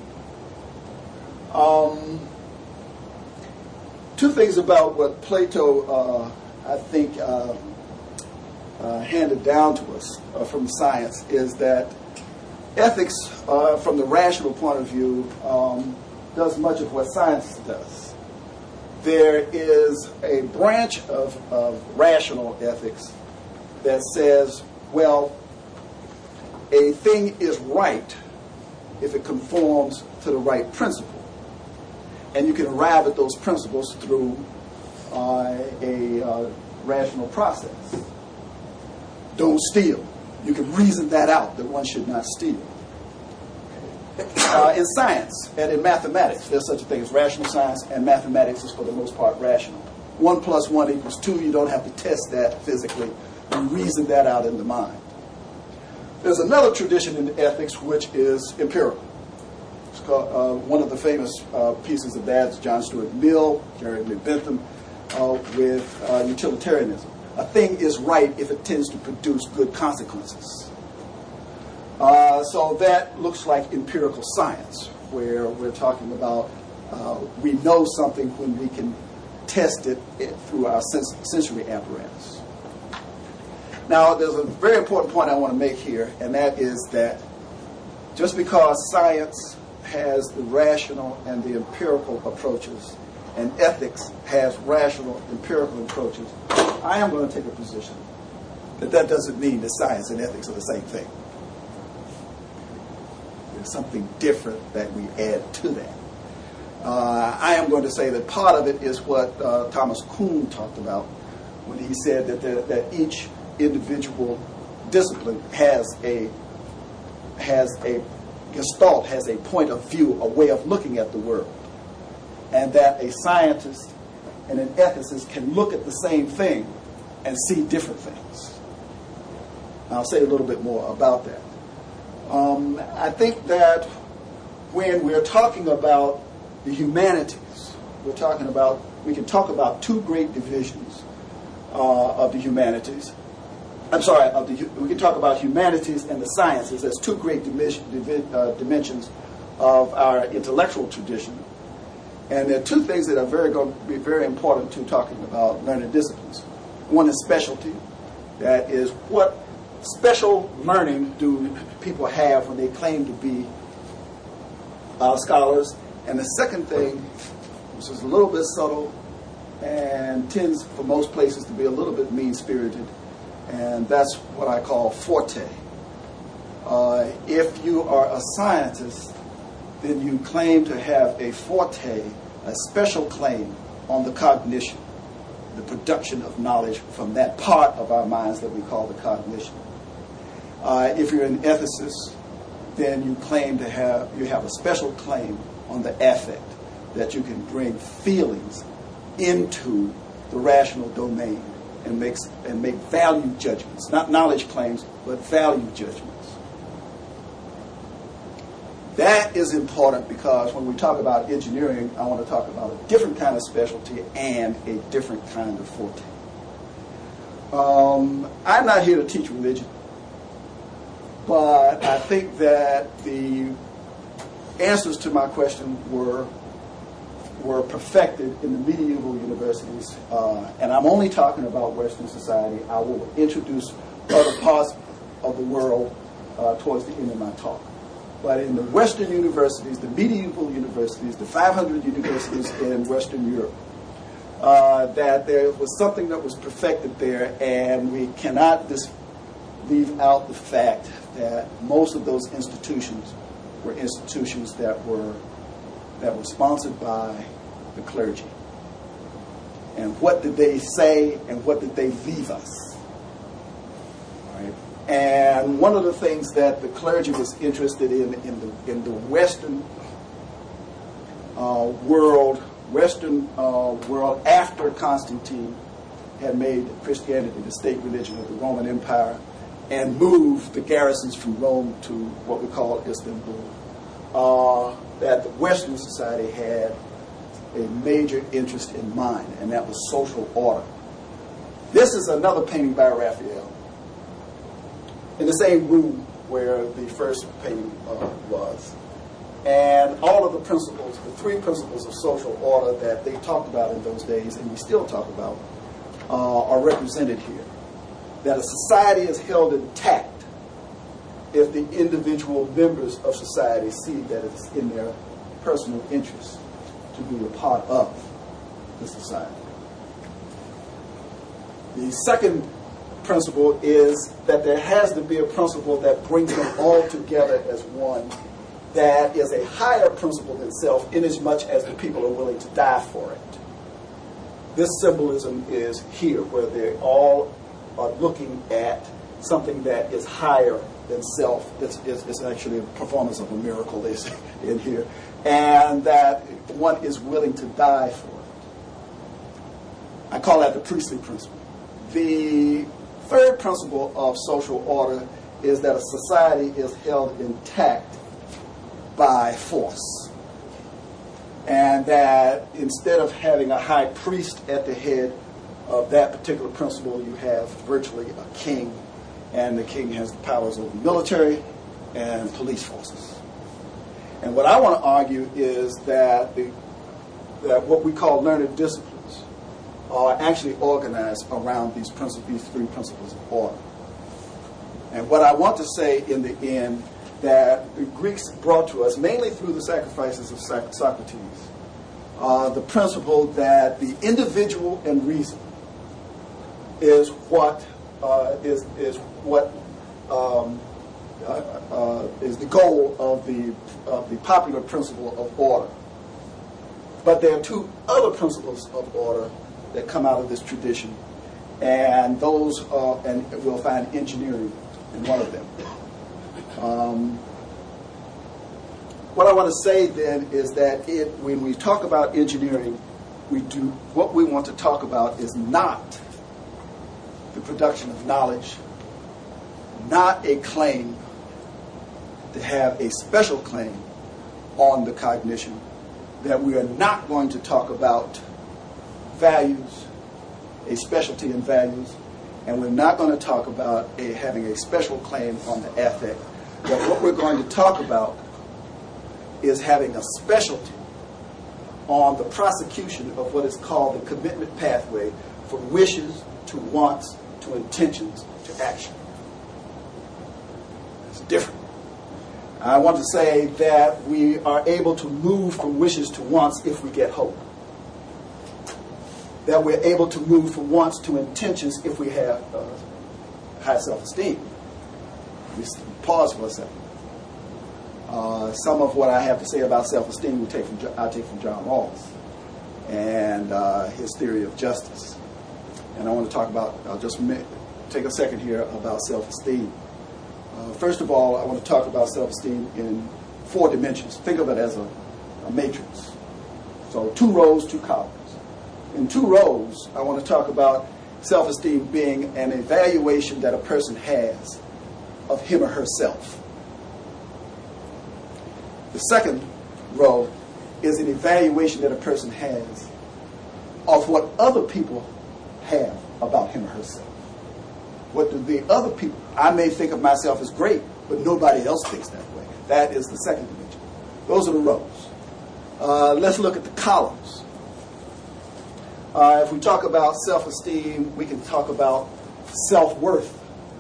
Two things about what Plato, I think, handed down to us from science is that ethics, from the rational point of view, does much of what science does. There is a branch of rational ethics that says, well, a thing is right if it conforms to the right principle. And you can arrive at those principles through a rational process. Don't steal. You can reason that out, that one should not steal. In science and in mathematics, there's such a thing as rational science, and mathematics is for the most part rational. 1 + 1 = 2. You don't have to test that physically. You reason that out in the mind. There's another tradition in ethics which is empirical. It's called, one of the famous pieces of that is John Stuart Mill, Jeremy Bentham, with utilitarianism. A thing is right if it tends to produce good consequences. So that looks like empirical science, where we're talking about we know something when we can test it through our sensory apparatus. Now, there's a very important point I want to make here, and that is that just because science has the rational and the empirical approaches, and ethics has rational, empirical approaches, I am going to take a position that that doesn't mean that science and ethics are the same thing. There's something different that we add to that. I am going to say that part of it is what Thomas Kuhn talked about when he said that each individual discipline has a gestalt, has a point of view, a way of looking at the world, and that a scientist and an ethicist can look at the same thing and see different things. I'll say a little bit more about that. I think that when we're talking about the humanities, we can talk about two great divisions of the humanities. We can talk about humanities and the sciences as two great dimensions of our intellectual tradition. And there are two things that are going to be very important to talking about learning disciplines. One is specialty. That is, what special learning do people have when they claim to be scholars? And the second thing, which is a little bit subtle and tends for most places to be a little bit mean-spirited, and that's what I call forte. If you are a scientist, then you claim to have a forte, a special claim on the cognition, the production of knowledge from that part of our minds that we call the cognition. If you're an ethicist, then you have a special claim on the affect, that you can bring feelings into the rational domain and make value judgments, not knowledge claims, but value judgments. That is important because when we talk about engineering, I want to talk about a different kind of specialty and a different kind of forte. I'm not here to teach religion, but I think that the answers to my question were perfected in the medieval universities, and I'm only talking about Western society. I will introduce other parts of the world towards the end of my talk. But in the Western universities, the medieval universities, the 500 universities in Western Europe, that there was something that was perfected there, and we cannot just leave out the fact that most of those institutions were institutions that were sponsored by the clergy. And what did they say and what did they leave us? All right. And one of the things that the clergy was interested in the Western world after Constantine had made Christianity the state religion of the Roman Empire and moved the garrisons from Rome to what we call Istanbul, that the Western society had a major interest in mind, and that was social order. This is another painting by Raphael in the same room where the first painting was. And all of the principles, the three principles of social order that they talked about in those days, and we still talk about, are represented here. That a society is held intact if the individual members of society see that it's in their personal interest to be a part of the society. The second principle is that there has to be a principle that brings them all together as one, that is a higher principle than self, inasmuch as the people are willing to die for it. This symbolism is here, where they all are looking at something that is higher than self. It's actually a performance of a miracle, they say in here, and that one is willing to die for it. I call that the priestly principle. The third principle of social order is that a society is held intact by force. And that instead of having a high priest at the head of that particular principle, you have virtually a king, and the king has the powers over military and police forces. And what I want to argue is that that what we call learned disciplines are actually organized around these three principles of order. And what I want to say in the end, that the Greeks brought to us, mainly through the sacrifices of Socrates, the principle that the individual and reason is what is the goal of the popular principle of order. But there are two other principles of order that come out of this tradition, and those are, and we'll find engineering in one of them. What I want to say then is that when we talk about engineering, what we want to talk about is not the production of knowledge, not a claim to have a special claim on the cognition, that we are not going to talk about values, a specialty in values, and we're not going to talk about having a special claim on the affect. But what we're going to talk about is having a specialty on the prosecution of what is called the commitment pathway from wishes to wants to intentions to action. It's different. I want to say that we are able to move from wishes to wants if we get hope. That we're able to move from wants to intentions if we have high self-esteem. We pause for a second. Some of what I have to say about self-esteem I take from John Rawls and his theory of justice. And I want to talk about, I'll just take a second here about self-esteem. First of all, I want to talk about self-esteem in 4 dimensions. Think of it as a matrix. So 2 rows, 2 columns. In 2 rows, I want to talk about self-esteem being an evaluation that a person has of him or herself. The second row is an evaluation that a person has of what other people have about him or herself. What do the other people, I may think of myself as great, but nobody else thinks that way. That is the second dimension. Those are the rows. Let's look at the columns. If we talk about self-esteem, we can talk about self-worth.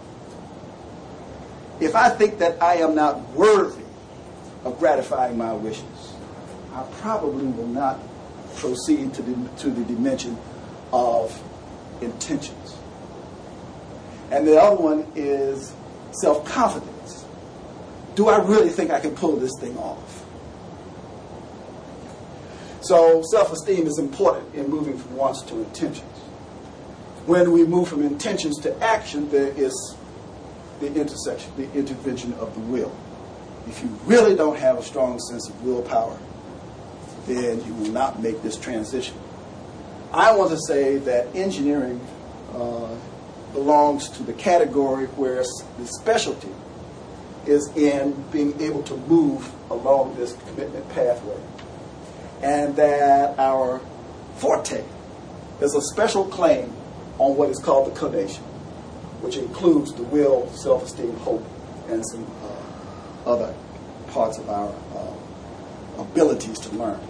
If I think that I am not worthy of gratifying my wishes, I probably will not proceed to the dimension of intentions. And the other one is self-confidence. Do I really think I can pull this thing off? So self-esteem is important in moving from wants to intentions. When we move from intentions to action, there is the intervention of the will. If you really don't have a strong sense of willpower, then you will not make this transition. I want to say that engineering belongs to the category where the specialty is in being able to move along this commitment pathway. And that our forte is a special claim on what is called the conation, which includes the will, self-esteem, hope, and some other parts of our abilities to learn.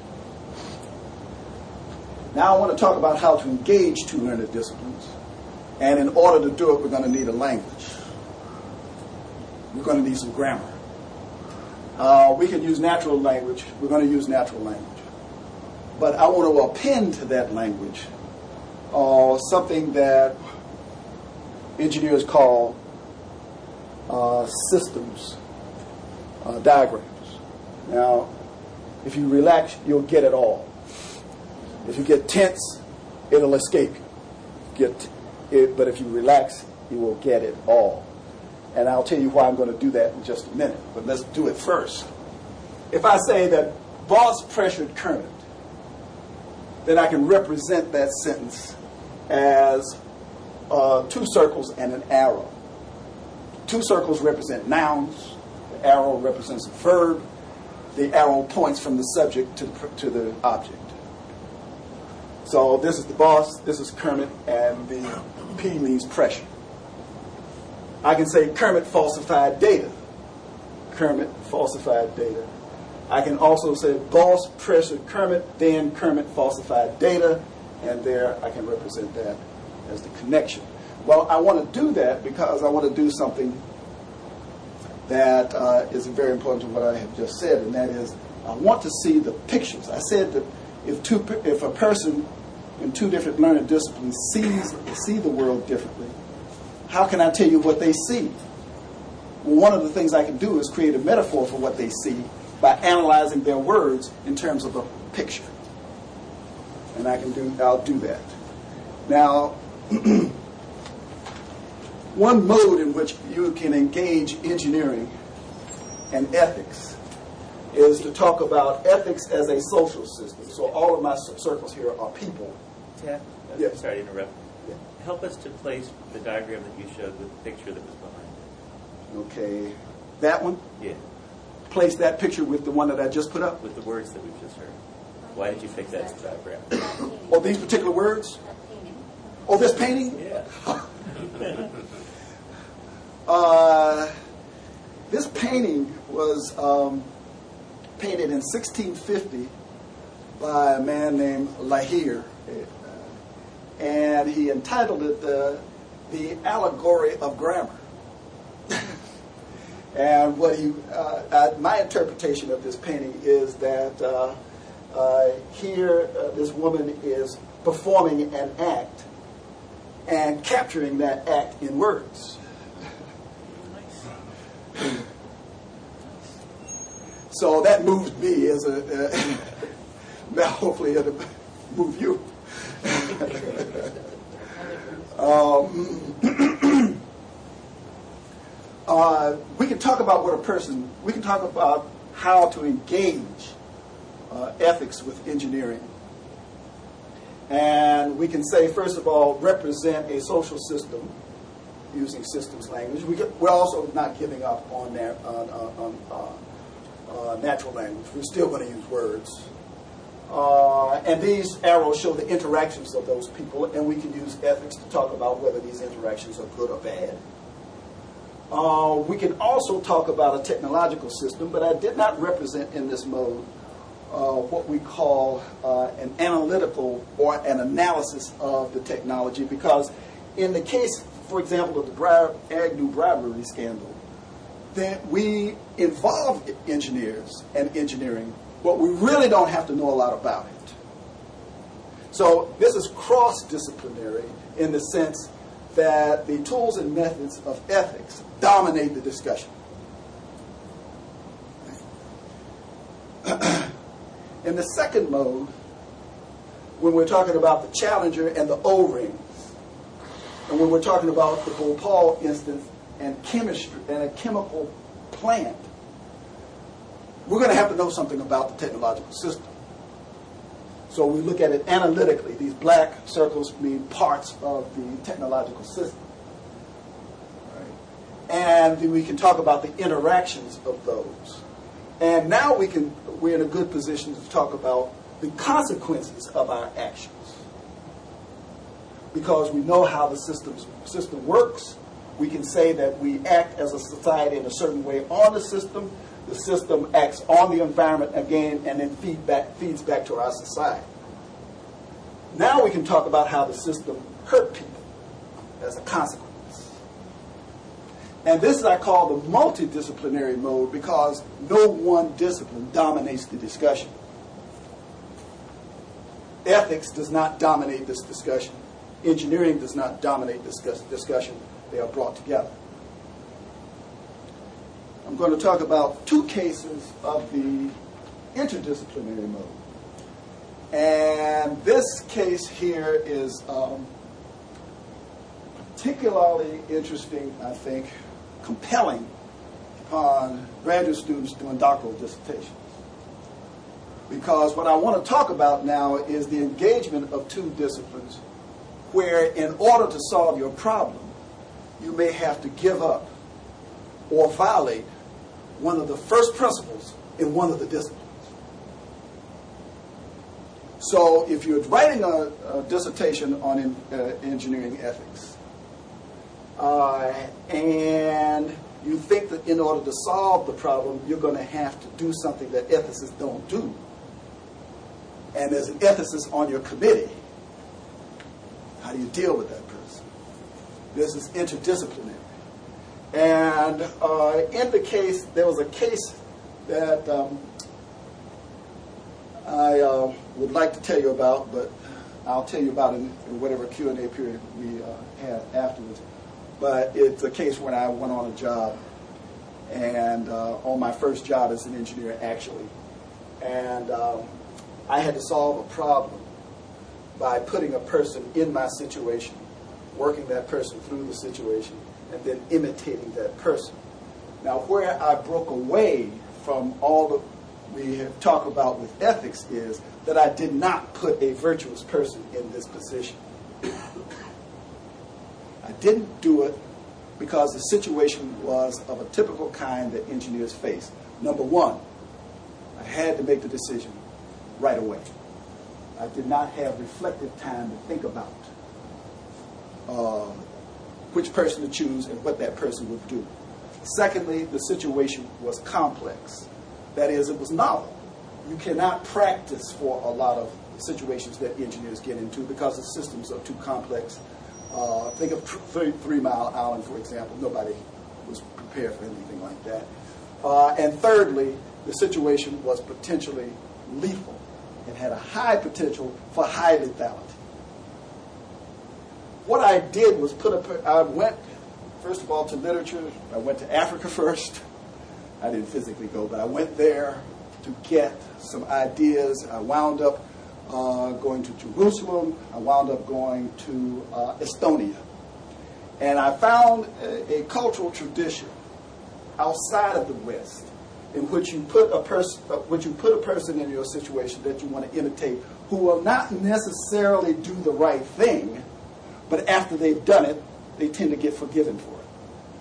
Now I want to talk about how to engage 2 learned disciplines. And in order to do it, we're going to need a language. We're going to need some grammar. We can use natural language. We're going to use natural language. But I want to append to that language something that engineers call systems diagrams. Now, if you relax, you'll get it all. If you get tense, it'll escape you. But if you relax, you will get it all. And I'll tell you why I'm going to do that in just a minute. But let's do it first. If I say that Boss pressured Kermit, then I can represent that sentence as 2 circles and an arrow. 2 circles represent nouns. The arrow represents a verb. The arrow points from the subject to the object. So this is the boss, this is Kermit, and the P means pressure. I can say Kermit falsified data. Kermit falsified data. I can also say boss pressured Kermit, then Kermit falsified data, and there I can represent that as the connection. Well, I want to do that because I want to do something that is very important to what I have just said, and that is I want to see the pictures. I said that if a person in 2 different learning disciplines see the world differently, how can I tell you what they see? Well, one of the things I can do is create a metaphor for what they see by analyzing their words in terms of a picture. And I'll do that. Now, one mode in which you can engage engineering and ethics is to talk about ethics as a social system. So all of my circles here are people. Ted, Yes. sorry to interrupt. Yeah. Help us to place the diagram that you showed with the picture that was behind Okay. That one? it. Yeah, Place that picture with the one that I just put up. with the words that we've just heard. Why did you pick that diagram? Oh, these particular words? Oh, this painting? Yeah. This painting was painted in 1650 by a man named Lahire, and he entitled it the Allegory of Grammar. And what my interpretation of this painting is that here this woman is performing an act and capturing that act in words. So that moved me as now hopefully it'll move you. We can talk about we can talk about how to engage ethics with engineering. And we can say, first of all, represent a social system using systems language. We're also not giving up on natural language. We're still going to use words. And these arrows show the interactions of those people, and we can use ethics to talk about whether these interactions are good or bad. We can also talk about a technological system, but I did not represent in this mode what we call an analytical or an analysis of the technology, because in the case, for example, of the Agnew bribery scandal, then we involve engineers and engineering, but we really don't have to know a lot about it. So this is cross-disciplinary in the sense that the tools and methods of ethics dominate the discussion. In the second mode, when we're talking about the Challenger and the O-rings, and when we're talking about the Bhopal instance and chemistry and a chemical plant, we're going to have to know something about the technological system. So we look at it analytically. These black circles mean parts of the technological system. Right? And then we can talk about the interactions of those. And now we're in a good position to talk about the consequences of our actions. Because we know how the system works, we can say that we act as a society in a certain way on the system acts on the environment again, and then feeds back to our society. Now we can talk about how the system hurt people. as a consequence. And this I call the multidisciplinary mode because no one discipline dominates the discussion. Ethics does not dominate this discussion. Engineering does not dominate this discussion. They are brought together. I'm going to talk about two cases of the interdisciplinary mode. And this case here is particularly interesting, I think, compelling upon graduate students doing doctoral dissertations. Because what I want to talk about now is the engagement of two disciplines where in order to solve your problem, you may have to give up or violate one of the first principles in one of the disciplines. So if you're writing a dissertation on engineering ethics, and you think that in order to solve the problem, you're going to have to do something that ethicists don't do, and there's an ethicist on your committee, how do you deal with that person? This is interdisciplinary. And in the case, there was a case that I would like to tell you about, but I'll tell you about it in whatever Q&A period we have afterwards. But it's a case when I went on a job, and on my first job as an engineer, actually. And I had to solve a problem by putting a person in my situation, working that person through the situation, and then imitating that person. Now, where I broke away from all that we have talked about with ethics is that I did not put a virtuous person in this position. I didn't do it because the situation was of a typical kind that engineers face. Number one, I had to make the decision right away. I did not have reflective time to think about which person to choose and what that person would do. Secondly, the situation was complex. That is, it was novel. You cannot practice for a lot of situations that engineers get into because the systems are too complex. Think of 3 Mile Island, for example. Nobody was prepared for anything like that. And thirdly, the situation was potentially lethal. It had a high potential for high lethality. What I did was I went, first of all, to literature. I went to Africa first. I didn't physically go, but I went there to get some ideas. I wound up going to Jerusalem. I wound up going to Estonia. And I found a cultural tradition outside of the West in which you put a person in your situation that you want to imitate who will not necessarily do the right thing, but after they've done it, they tend to get forgiven for it.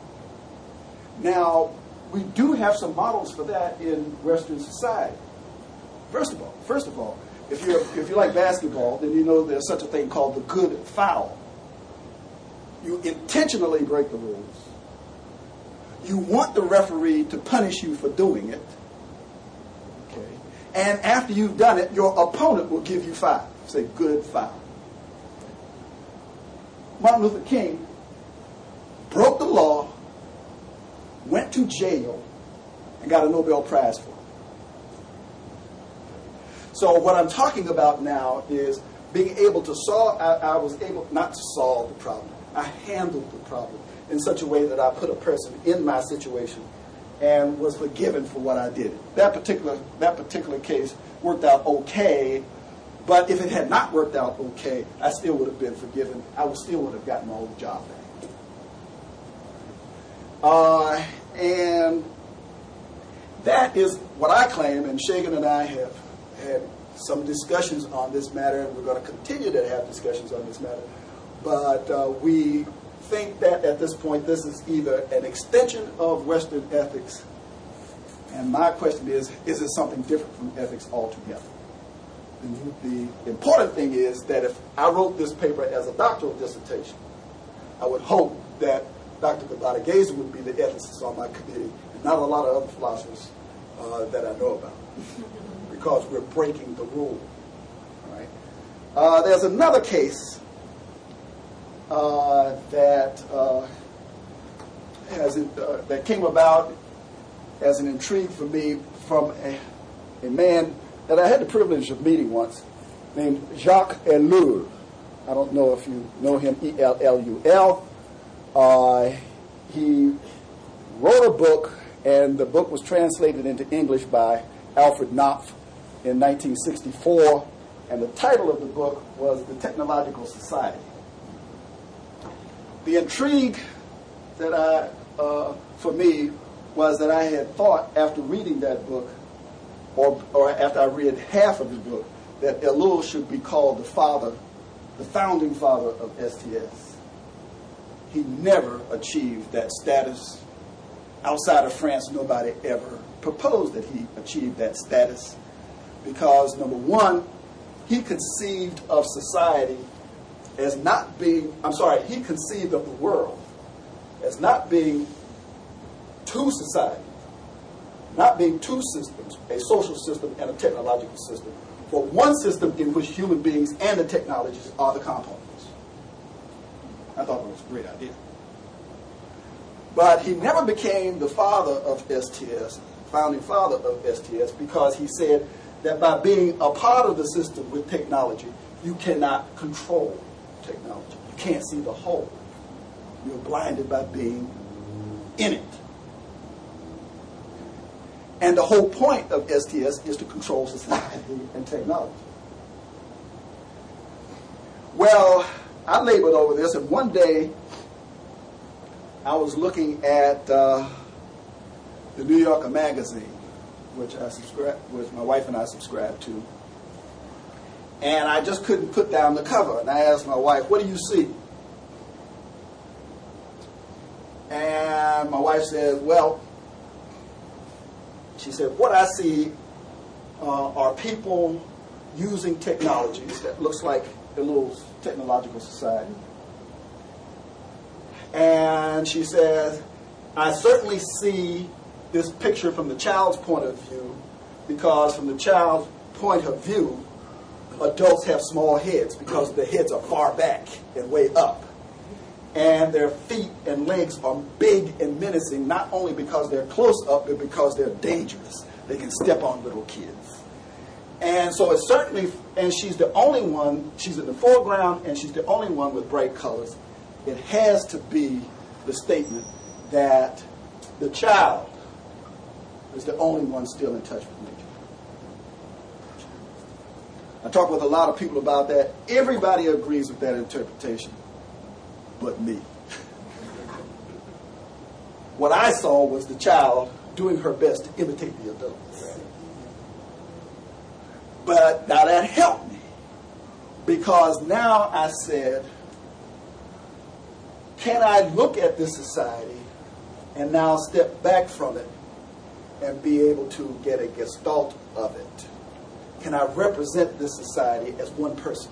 Now, we do have some models for that in Western society. First of all, if you like basketball, then you know there's such a thing called the good foul. You intentionally break the rules. You want the referee to punish you for doing it. Okay. And after you've done it, your opponent will give you 5. Say, good foul. Martin Luther King broke the law, went to jail, and got a Nobel Prize for it. So what I'm talking about now is being able to solve, I was able not to solve the problem. I handled the problem in such a way that I put a person in my situation and was forgiven for what I did. That particular case worked out okay, but if it had not worked out okay, I still would have been forgiven. I still would have gotten my old job back. And that is what I claim, and Shagan and I have had some discussions on this matter, and we're going to continue to have discussions on this matter. But we think that at this point, this is either an extension of Western ethics, and my question is it something different from ethics altogether? The important thing is that if I wrote this paper as a doctoral dissertation, I would hope that Dr. Gabata-Gazer would be the ethicist on my committee, and not a lot of other philosophers that I know about, because we're breaking the rule. All right? There's another case that came about as an intrigue for me from a man that I had the privilege of meeting once, named Jacques Ellul. I don't know if you know him, E-L-L-U-L. He wrote a book, and the book was translated into English by Alfred Knopf in 1964, and the title of the book was The Technological Society. The intrigue that for me was that I had thought after reading that book, or after I read half of the book, that Ellul should be called the founding father of STS. He never achieved that status. Outside of France, nobody ever proposed that he achieved that status because, number one, he conceived of society as not being, he conceived of the world as not being two societies, not being two systems, a social system and a technological system, but one system in which human beings and the technologies are the components. I thought it was a great idea. But he never became the father of STS, founding father of STS, because he said that by being a part of the system with technology, you cannot control technology. You can't see the whole. You're blinded by being in it. And the whole point of STS is to control society and technology. Well, I labored over this, and one day I was looking at the New Yorker magazine, which my wife and I subscribe to, and I just couldn't put down the cover. And I asked my wife, "What do you see?" And my wife said, "Well," she said, "what I see are people using technologies that looks like a little technological society." And she says, "I certainly see this picture from the child's point of view, because from the child's point of view, adults have small heads because their heads are far back and way up. And their feet and legs are big and menacing, not only because they're close up, but because they're dangerous. They can step on little kids." And so it's certainly, and she's the only one, she's in the foreground, and she's the only one with bright colors. It has to be the statement that the child is the only one still in touch with nature. I talk with a lot of people about that. Everybody agrees with that interpretation, but me. What I saw was the child doing her best to imitate the adults. But now that helped me, because now I said, can I look at this society and now step back from it and be able to get a gestalt of it? Can I represent this society as one person?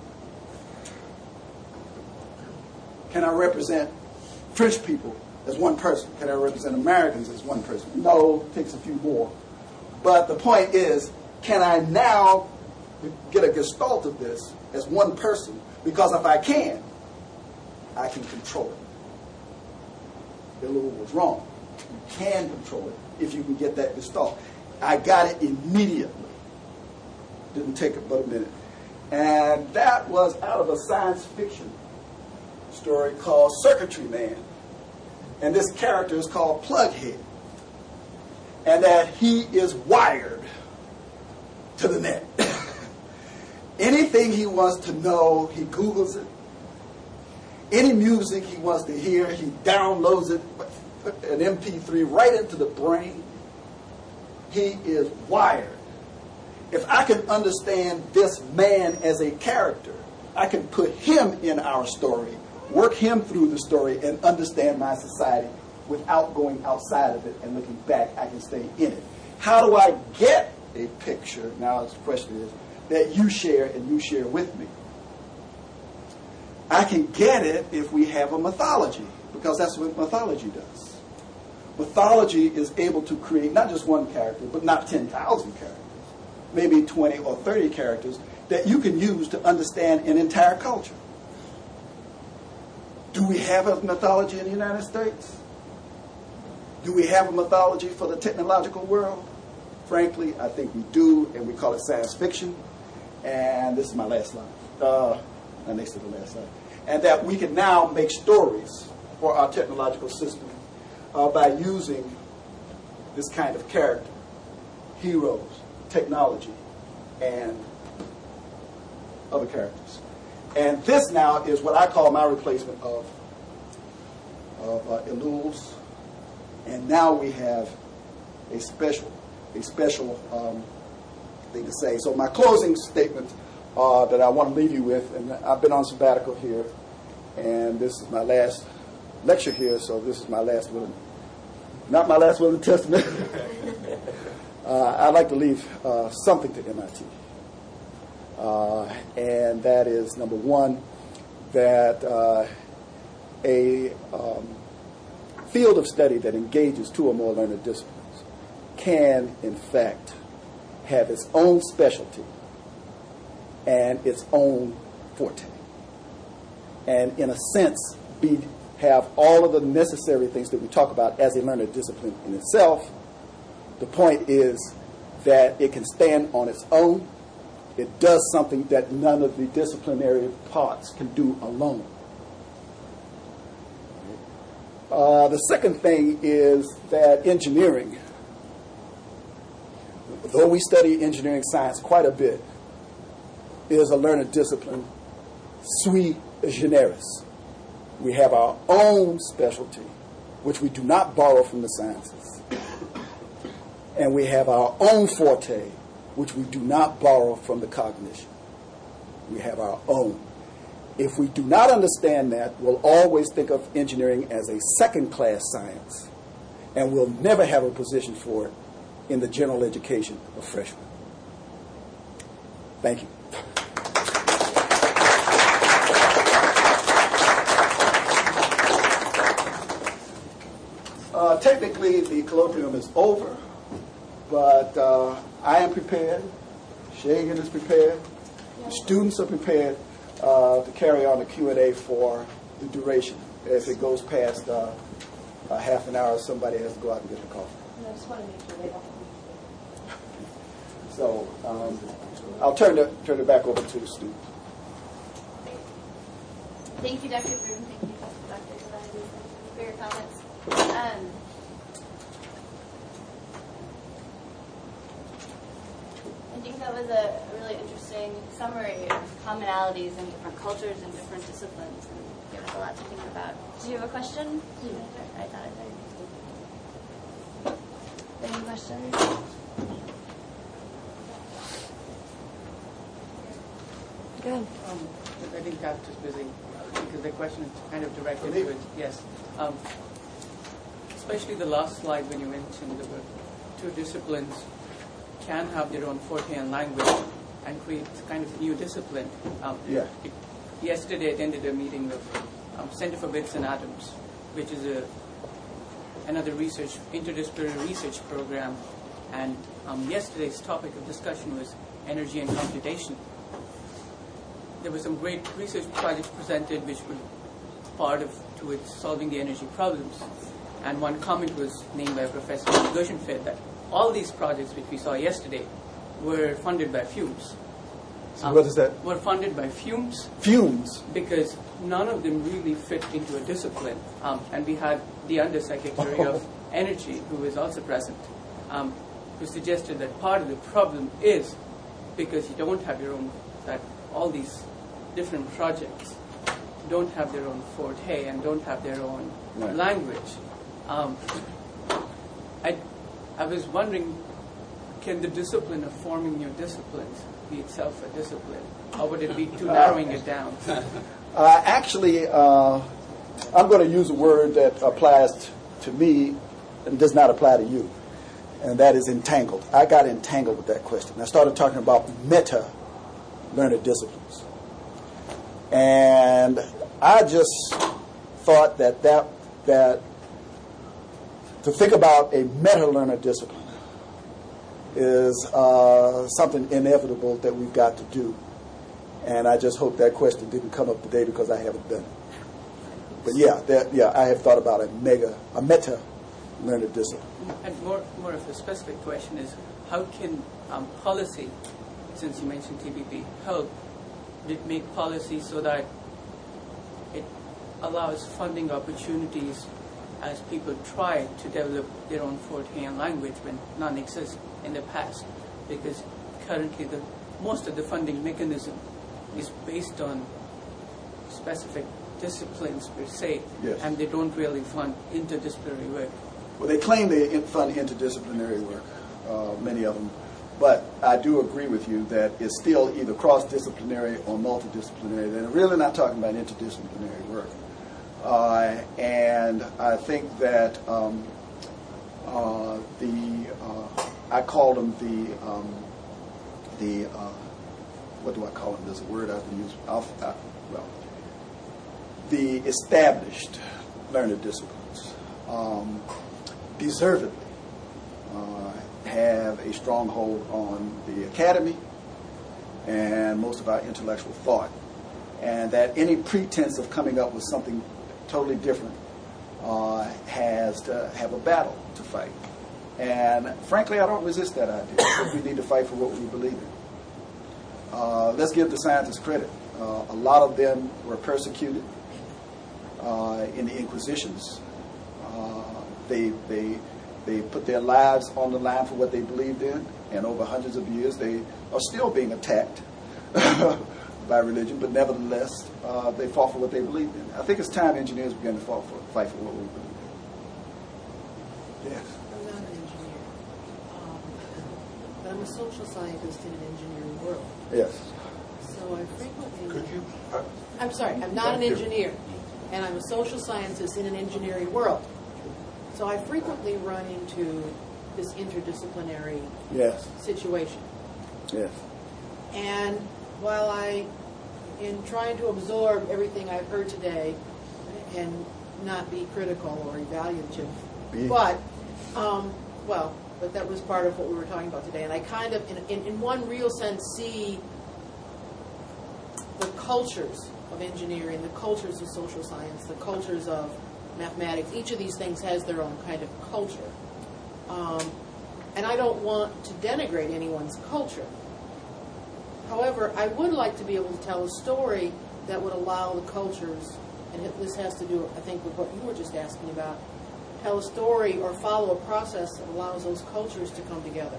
Can I represent French people as one person? Can I represent Americans as one person? No, it takes a few more. But the point is, can I now get a gestalt of this as one person? Because if I can control it. Ellul was wrong. You can control it if you can get that gestalt. I got it immediately. Didn't take it but a minute. And that was out of a science fiction story called Circuitry Man. And this character is called Plughead. And that he is wired to the net. Anything he wants to know, he Googles it. Any music he wants to hear, he downloads it, an MP3 right into the brain. He is wired. If I can understand this man as a character, I can put him in our story, work him through the story, and understand my society without going outside of it and looking back. I can stay in it. How do I get a picture, now the question is, that you share and you share with me? I can get it if we have a mythology, because that's what mythology does. Mythology is able to create not just one character, but not 10,000 characters, maybe 20 or 30 characters that you can use to understand an entire culture. Do we have a mythology in the United States? Do we have a mythology for the technological world? Frankly, I think we do, and we call it science fiction. And this is my last slide, next to the last slide. And that we can now make stories for our technological system by using this kind of character, heroes, technology, and other characters. And this now is what I call my replacement of Elul's. And now we have a special thing to say. So my closing statement that I want to leave you with, and I've been on sabbatical here, and this is my last lecture here, so this is my last will, not my last will and testament. I'd like to leave something to MIT. And that is, number one, that a field of study that engages two or more learned disciplines can, in fact, have its own specialty and its own forte. And in a sense, have all of the necessary things that we talk about as a learned discipline in itself. The point is that it can stand on its own. It does something that none of the disciplinary parts can do alone. The second thing is that engineering, though we study engineering science quite a bit, is a learned discipline sui generis. We have our own specialty, which we do not borrow from the sciences. And we have our own forte, which we do not borrow from the cognition. We have our own. If we do not understand that, we'll always think of engineering as a second-class science, and we'll never have a position for it in the general education of freshmen. Thank you. Technically, the colloquium is over, but I am prepared. Shagan is prepared. The students are prepared to carry on the Q&A for the duration. If it goes past half an hour, somebody has to go out and get the coffee. I just want to make sure they don't. So I'll turn it back over to the student. Thank you, Dr. Broom. Thank you, Dr. Gladys, for your comments. I think that was a really interesting summary of commonalities in different cultures and different disciplines, and gave us a lot to think about. Do you have a question? I thought I did. Any questions? Go ahead. I think Kat is busy because the question is kind of directed to it. Yes. Especially the last slide when you mentioned the two disciplines can have their own forte and language and create kind of new discipline. Yesterday I attended a meeting of Center for Bits and Atoms, which is another interdisciplinary research program. And yesterday's topic of discussion was energy and computation. There were some great research projects presented which were part of towards solving the energy problems. And one comment was named by Professor Gershenfeld that all these projects which we saw yesterday were funded by fumes. So what is that? Were funded by fumes. Fumes? Because none of them really fit into a discipline. And we had the Undersecretary of Energy, who was also present, who suggested that part of the problem is because you don't have your own, that all these different projects don't have their own forte and don't have their own language. I was wondering, can the discipline of forming new disciplines be itself a discipline, or would it be too narrowing it down? Actually, I'm going to use a word that applies to me and does not apply to you, and that is entangled. I got entangled with that question. I started talking about meta-learned disciplines. And I just thought that to think about a meta-learner discipline is something inevitable that we've got to do. And I just hope that question didn't come up today because I haven't done it. But yeah, I have thought about a meta learner discipline. And more of a specific question is, how can policy, since you mentioned TPP, help make policy so that it allows funding opportunities as people try to develop their own fourth-hand language when none exists in the past? Because currently most of the funding mechanism is based on specific disciplines per se, yes, and they don't really fund interdisciplinary work. Well, they claim they fund interdisciplinary work, many of them, but I do agree with you that it's still either cross-disciplinary or multidisciplinary. They're really not talking about interdisciplinary work. And I think that I call them what do I call them? There's a word I've used. The established learner disciplines deservedly have a strong hold on the academy and most of our intellectual thought, and that any pretense of coming up with something totally different has to have a battle to fight. And frankly, I don't resist that idea. I think we need to fight for what we believe in. Let's give the scientists credit. A lot of them were persecuted in the Inquisitions. They put their lives on the line for what they believed in, and over hundreds of years they are still being attacked by religion, but nevertheless they fought for what they believed in. I think it's time engineers began to fight for what we believe in. Yes? I'm not an engineer, but I'm a social scientist in an engineering world. Yes. So I frequently... Could you... I'm sorry, I'm not an engineer, and I'm a social scientist in an engineering world. So I frequently run into this interdisciplinary situation. Yes. And while in trying to absorb everything I've heard today and not be critical or evaluative, but that was part of what we were talking about today. And I kind of, in one real sense, see the cultures of engineering, the cultures of social science, the cultures of mathematics. Each of these things has their own kind of culture. And I don't want to denigrate anyone's culture. However, I would like to be able to tell a story that would allow the cultures, and this has to do, I think, with what you were just asking about, tell a story or follow a process that allows those cultures to come together.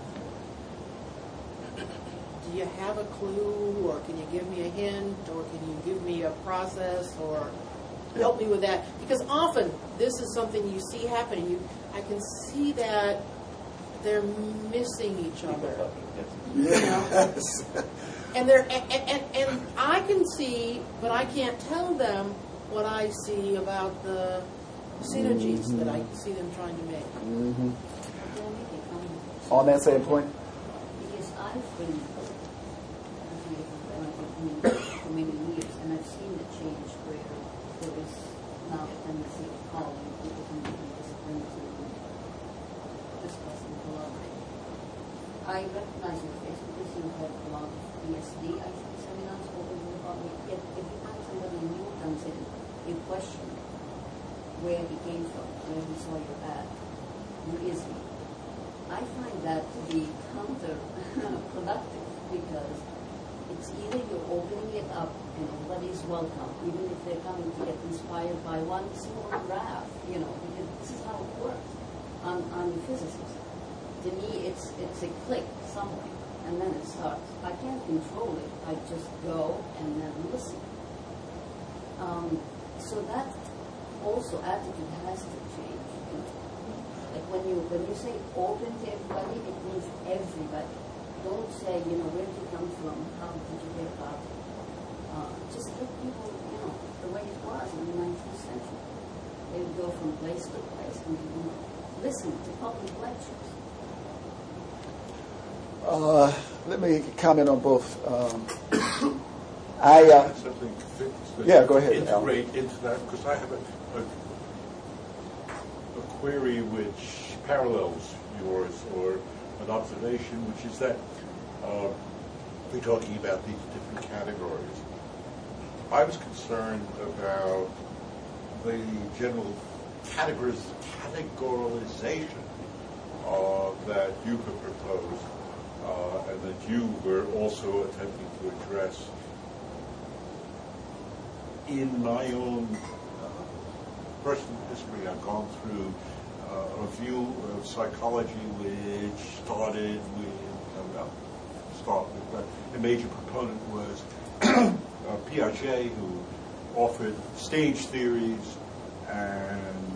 Do you have a clue, or can you give me a hint, or can you give me a process, or help me with that? Because often this is something you see happening. I can see that they're missing each other. Yes. And and I can see, but I can't tell them what I see about the synergies that I see them trying to make. Mm-hmm. On that same point? Because I've been for many years, and I've seen the change where there is now a tendency of calling people from different disciplines to discuss and collaborate. I recognize your face because you have a lot of PSD, I think, seminars over in the department. Yet every time somebody new comes in, you question where he came from, where he saw your ad, who is he? I find that to be counterproductive because it's either you're opening it up and everybody's welcome, even if they're coming to get inspired by one small graph, because this is how it works. I'm a physicist. To me, it's a click somewhere, and then it starts. I can't control it. I just go and then listen. So that also attitude has to change. Like when you say open to everybody, it means everybody. Don't say, where did you come from? How did you get about it? Just let people, the way it was in the 19th century. They would go from place to place and listen to public lectures. Let me comment on both. Something go ahead, integrate into that, because I have a query which parallels yours, or an observation, which is that we're talking about these different categories. I was concerned about the general categorization that you could propose and that you were also attempting to address. In my own personal history, I've gone through a view of psychology which started with, a major proponent was Piaget, who offered stage theories and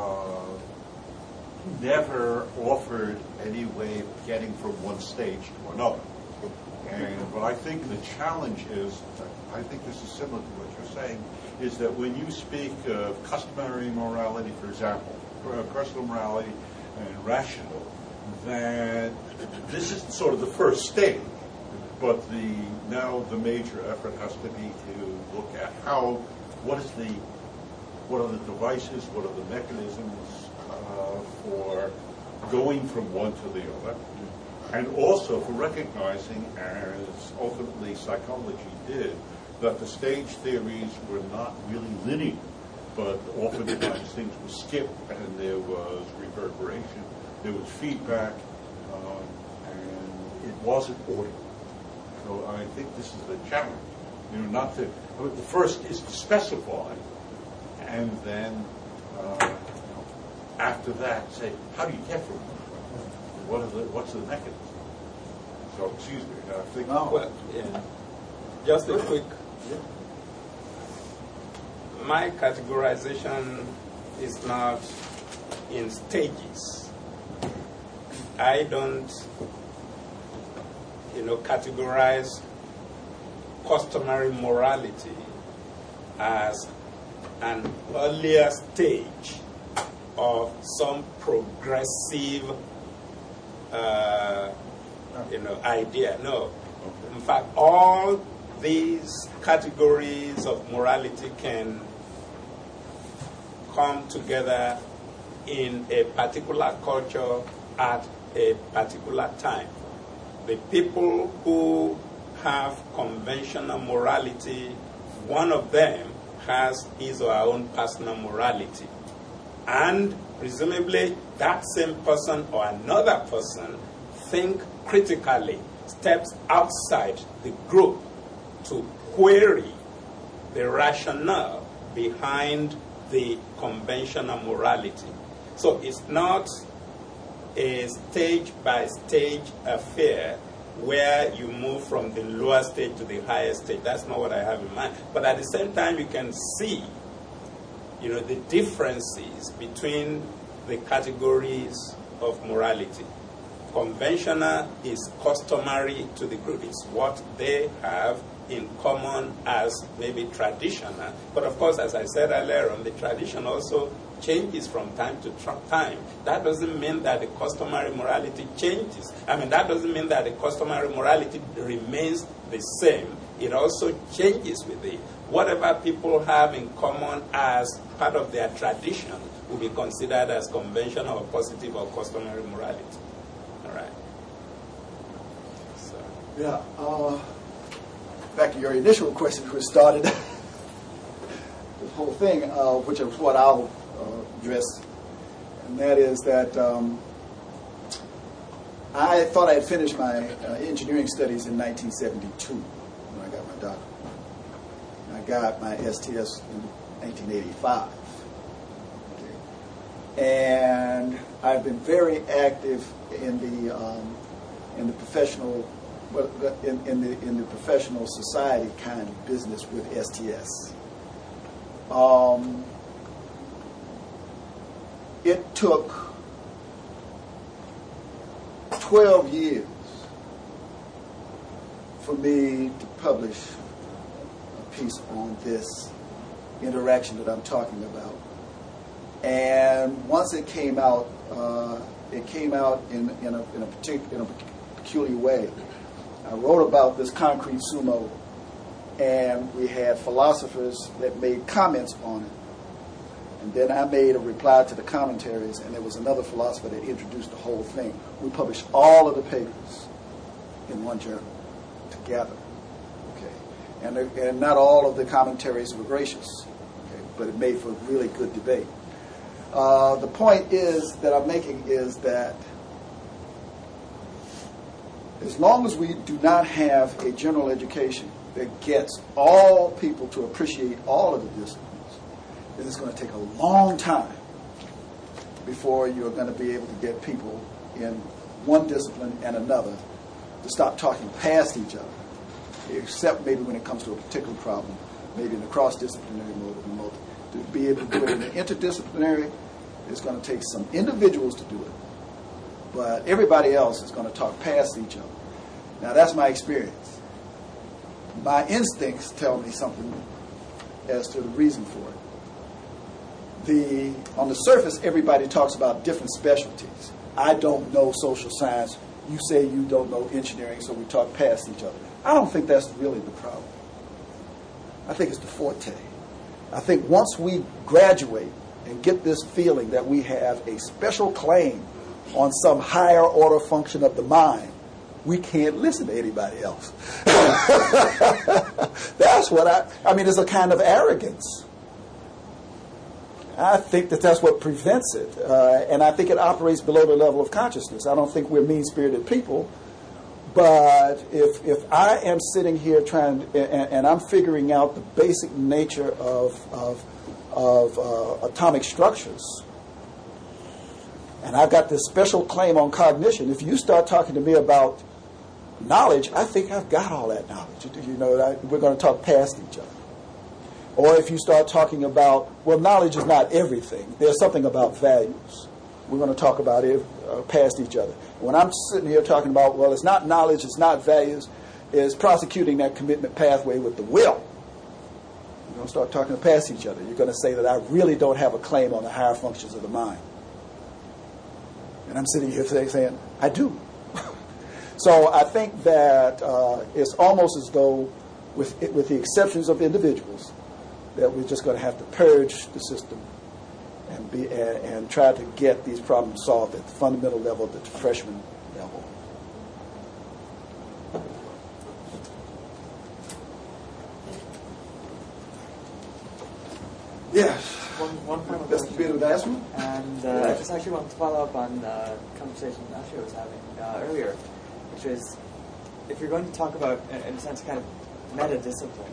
never offered any way of getting from one stage to another. But I think the challenge is, I think this is similar to what you're saying, is that when you speak of customary morality, for example, personal morality and rational, that this is sort of the first stage, but now the major effort has to be to look at what are the devices, what are the mechanisms for going from one to the other, and also for recognizing, as ultimately psychology did, that the stage theories were not really linear, but oftentimes things were skipped and there was reverberation, there was feedback, and it wasn't ordered. So I think this is the challenge. The first is to specify, and then after that say, how do you get from one? What's the mechanism? So, excuse me, I think... Well, yeah. Just a quick... My categorization is not in stages. I don't, categorize customary morality as an earlier stage of some progressive idea. No. In fact, all these categories of morality can come together in a particular culture at a particular time. The people who have conventional morality, one of them has his or her own personal morality. And presumably that same person or another person think critically, steps outside the group to query the rationale behind the conventional morality. So it's not a stage-by-stage affair where you move from the lower stage to the higher stage. That's not what I have in mind. But at the same time, you can see, the differences between the categories of morality. Conventional is customary to the group. It's what they have in common as maybe traditional. But of course, as I said earlier on, the tradition also changes from time to time. That doesn't mean that the customary morality changes. That doesn't mean that the customary morality remains the same. It also changes with it. Whatever people have in common as part of their tradition will be considered as conventional or positive or customary morality. All right. So. Yeah. Back to your initial question, which started this whole thing, which is what I'll address, and that is that I thought I had finished my engineering studies in 1972 when I got my doctorate. I got my STS in 1985. And I've been very active in the professional in the professional society kind of business with STS. It took 12 years for me to publish a piece on this interaction that I'm talking about. And once it came out in a peculiar way. I wrote about this concrete sumo, and we had philosophers that made comments on it. And then I made a reply to the commentaries, and there was another philosopher that introduced the whole thing. We published all of the papers in one journal together. Okay, and not all of the commentaries were gracious. Okay, but it made for really good debate. The point is that I'm making is that as long as we do not have a general education that gets all people to appreciate all of the disciplines, then it's going to take a long time before you're going to be able to get people in one discipline and another to stop talking past each other, except maybe when it comes to a particular problem, maybe in the cross-disciplinary mode. To be able to do it in the interdisciplinary, it's going to take some individuals to do it, but everybody else is going to talk past each other. Now, that's my experience. My instincts tell me something as to the reason for it. On the surface, everybody talks about different specialties. I don't know social science. You say you don't know engineering, so we talk past each other. I don't think that's really the problem. I think it's the forte. I think once we graduate and get this feeling that we have a special claim on some higher order function of the mind, we can't listen to anybody else. That's what I mean, it's a kind of arrogance. I think that's what prevents it. And I think it operates below the level of consciousness. I don't think we're mean-spirited people. But if I am sitting here trying, and I'm figuring out the basic nature of atomic structures, and I've got this special claim on cognition, if you start talking to me about knowledge, I think I've got all that knowledge. We're going to talk past each other. Or if you start talking about, well, knowledge is not everything. There's something about values. We're going to talk about it past each other. When I'm sitting here talking about, well, it's not knowledge, it's not values, it's prosecuting that commitment pathway with the will. You're going to start talking past each other. You're going to say that I really don't have a claim on the higher functions of the mind. And I'm sitting here today saying, I do. So I think that it's almost as though, with the exceptions of individuals, that we're just going to have to purge the system and try to get these problems solved at the fundamental level, at the freshman level. Yes. One final That's the bit of the last one. And I just actually want to follow up on the conversation Ashley was having earlier, which is, if you're going to talk about, in a sense, kind of meta-discipline,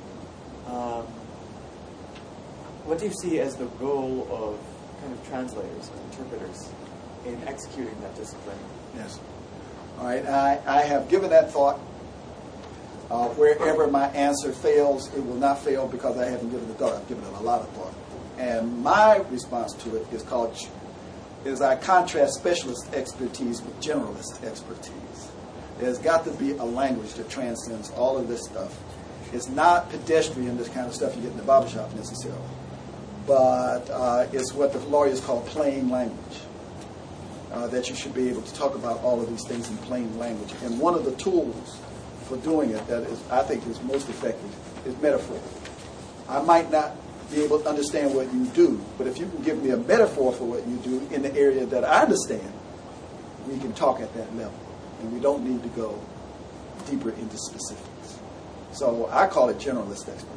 what do you see as the role of kind of translators and interpreters in executing that discipline? Yes. All right. I have given that thought. Wherever my answer fails, it will not fail because I haven't given it thought. I've given it a lot of thought. And my response to it is I contrast specialist expertise with generalist expertise. There's got to be a language that transcends all of this stuff. It's not pedestrian, this kind of stuff you get in the barbershop necessarily. But it's what the lawyers call plain language, that you should be able to talk about all of these things in plain language. And one of the tools for doing it that I think is most effective is metaphor. I might not be able to understand what you do, but if you can give me a metaphor for what you do in the area that I understand, we can talk at that level. And we don't need to go deeper into specifics. So I call it generalist expertise.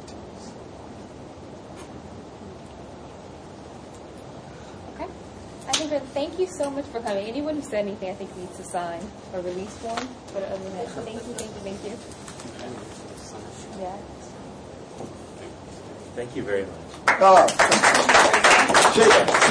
Thank you so much for coming. Anyone who said anything, I think, needs to sign a release form. But other than that, thank you. Yeah. Thank you very much. Jacob.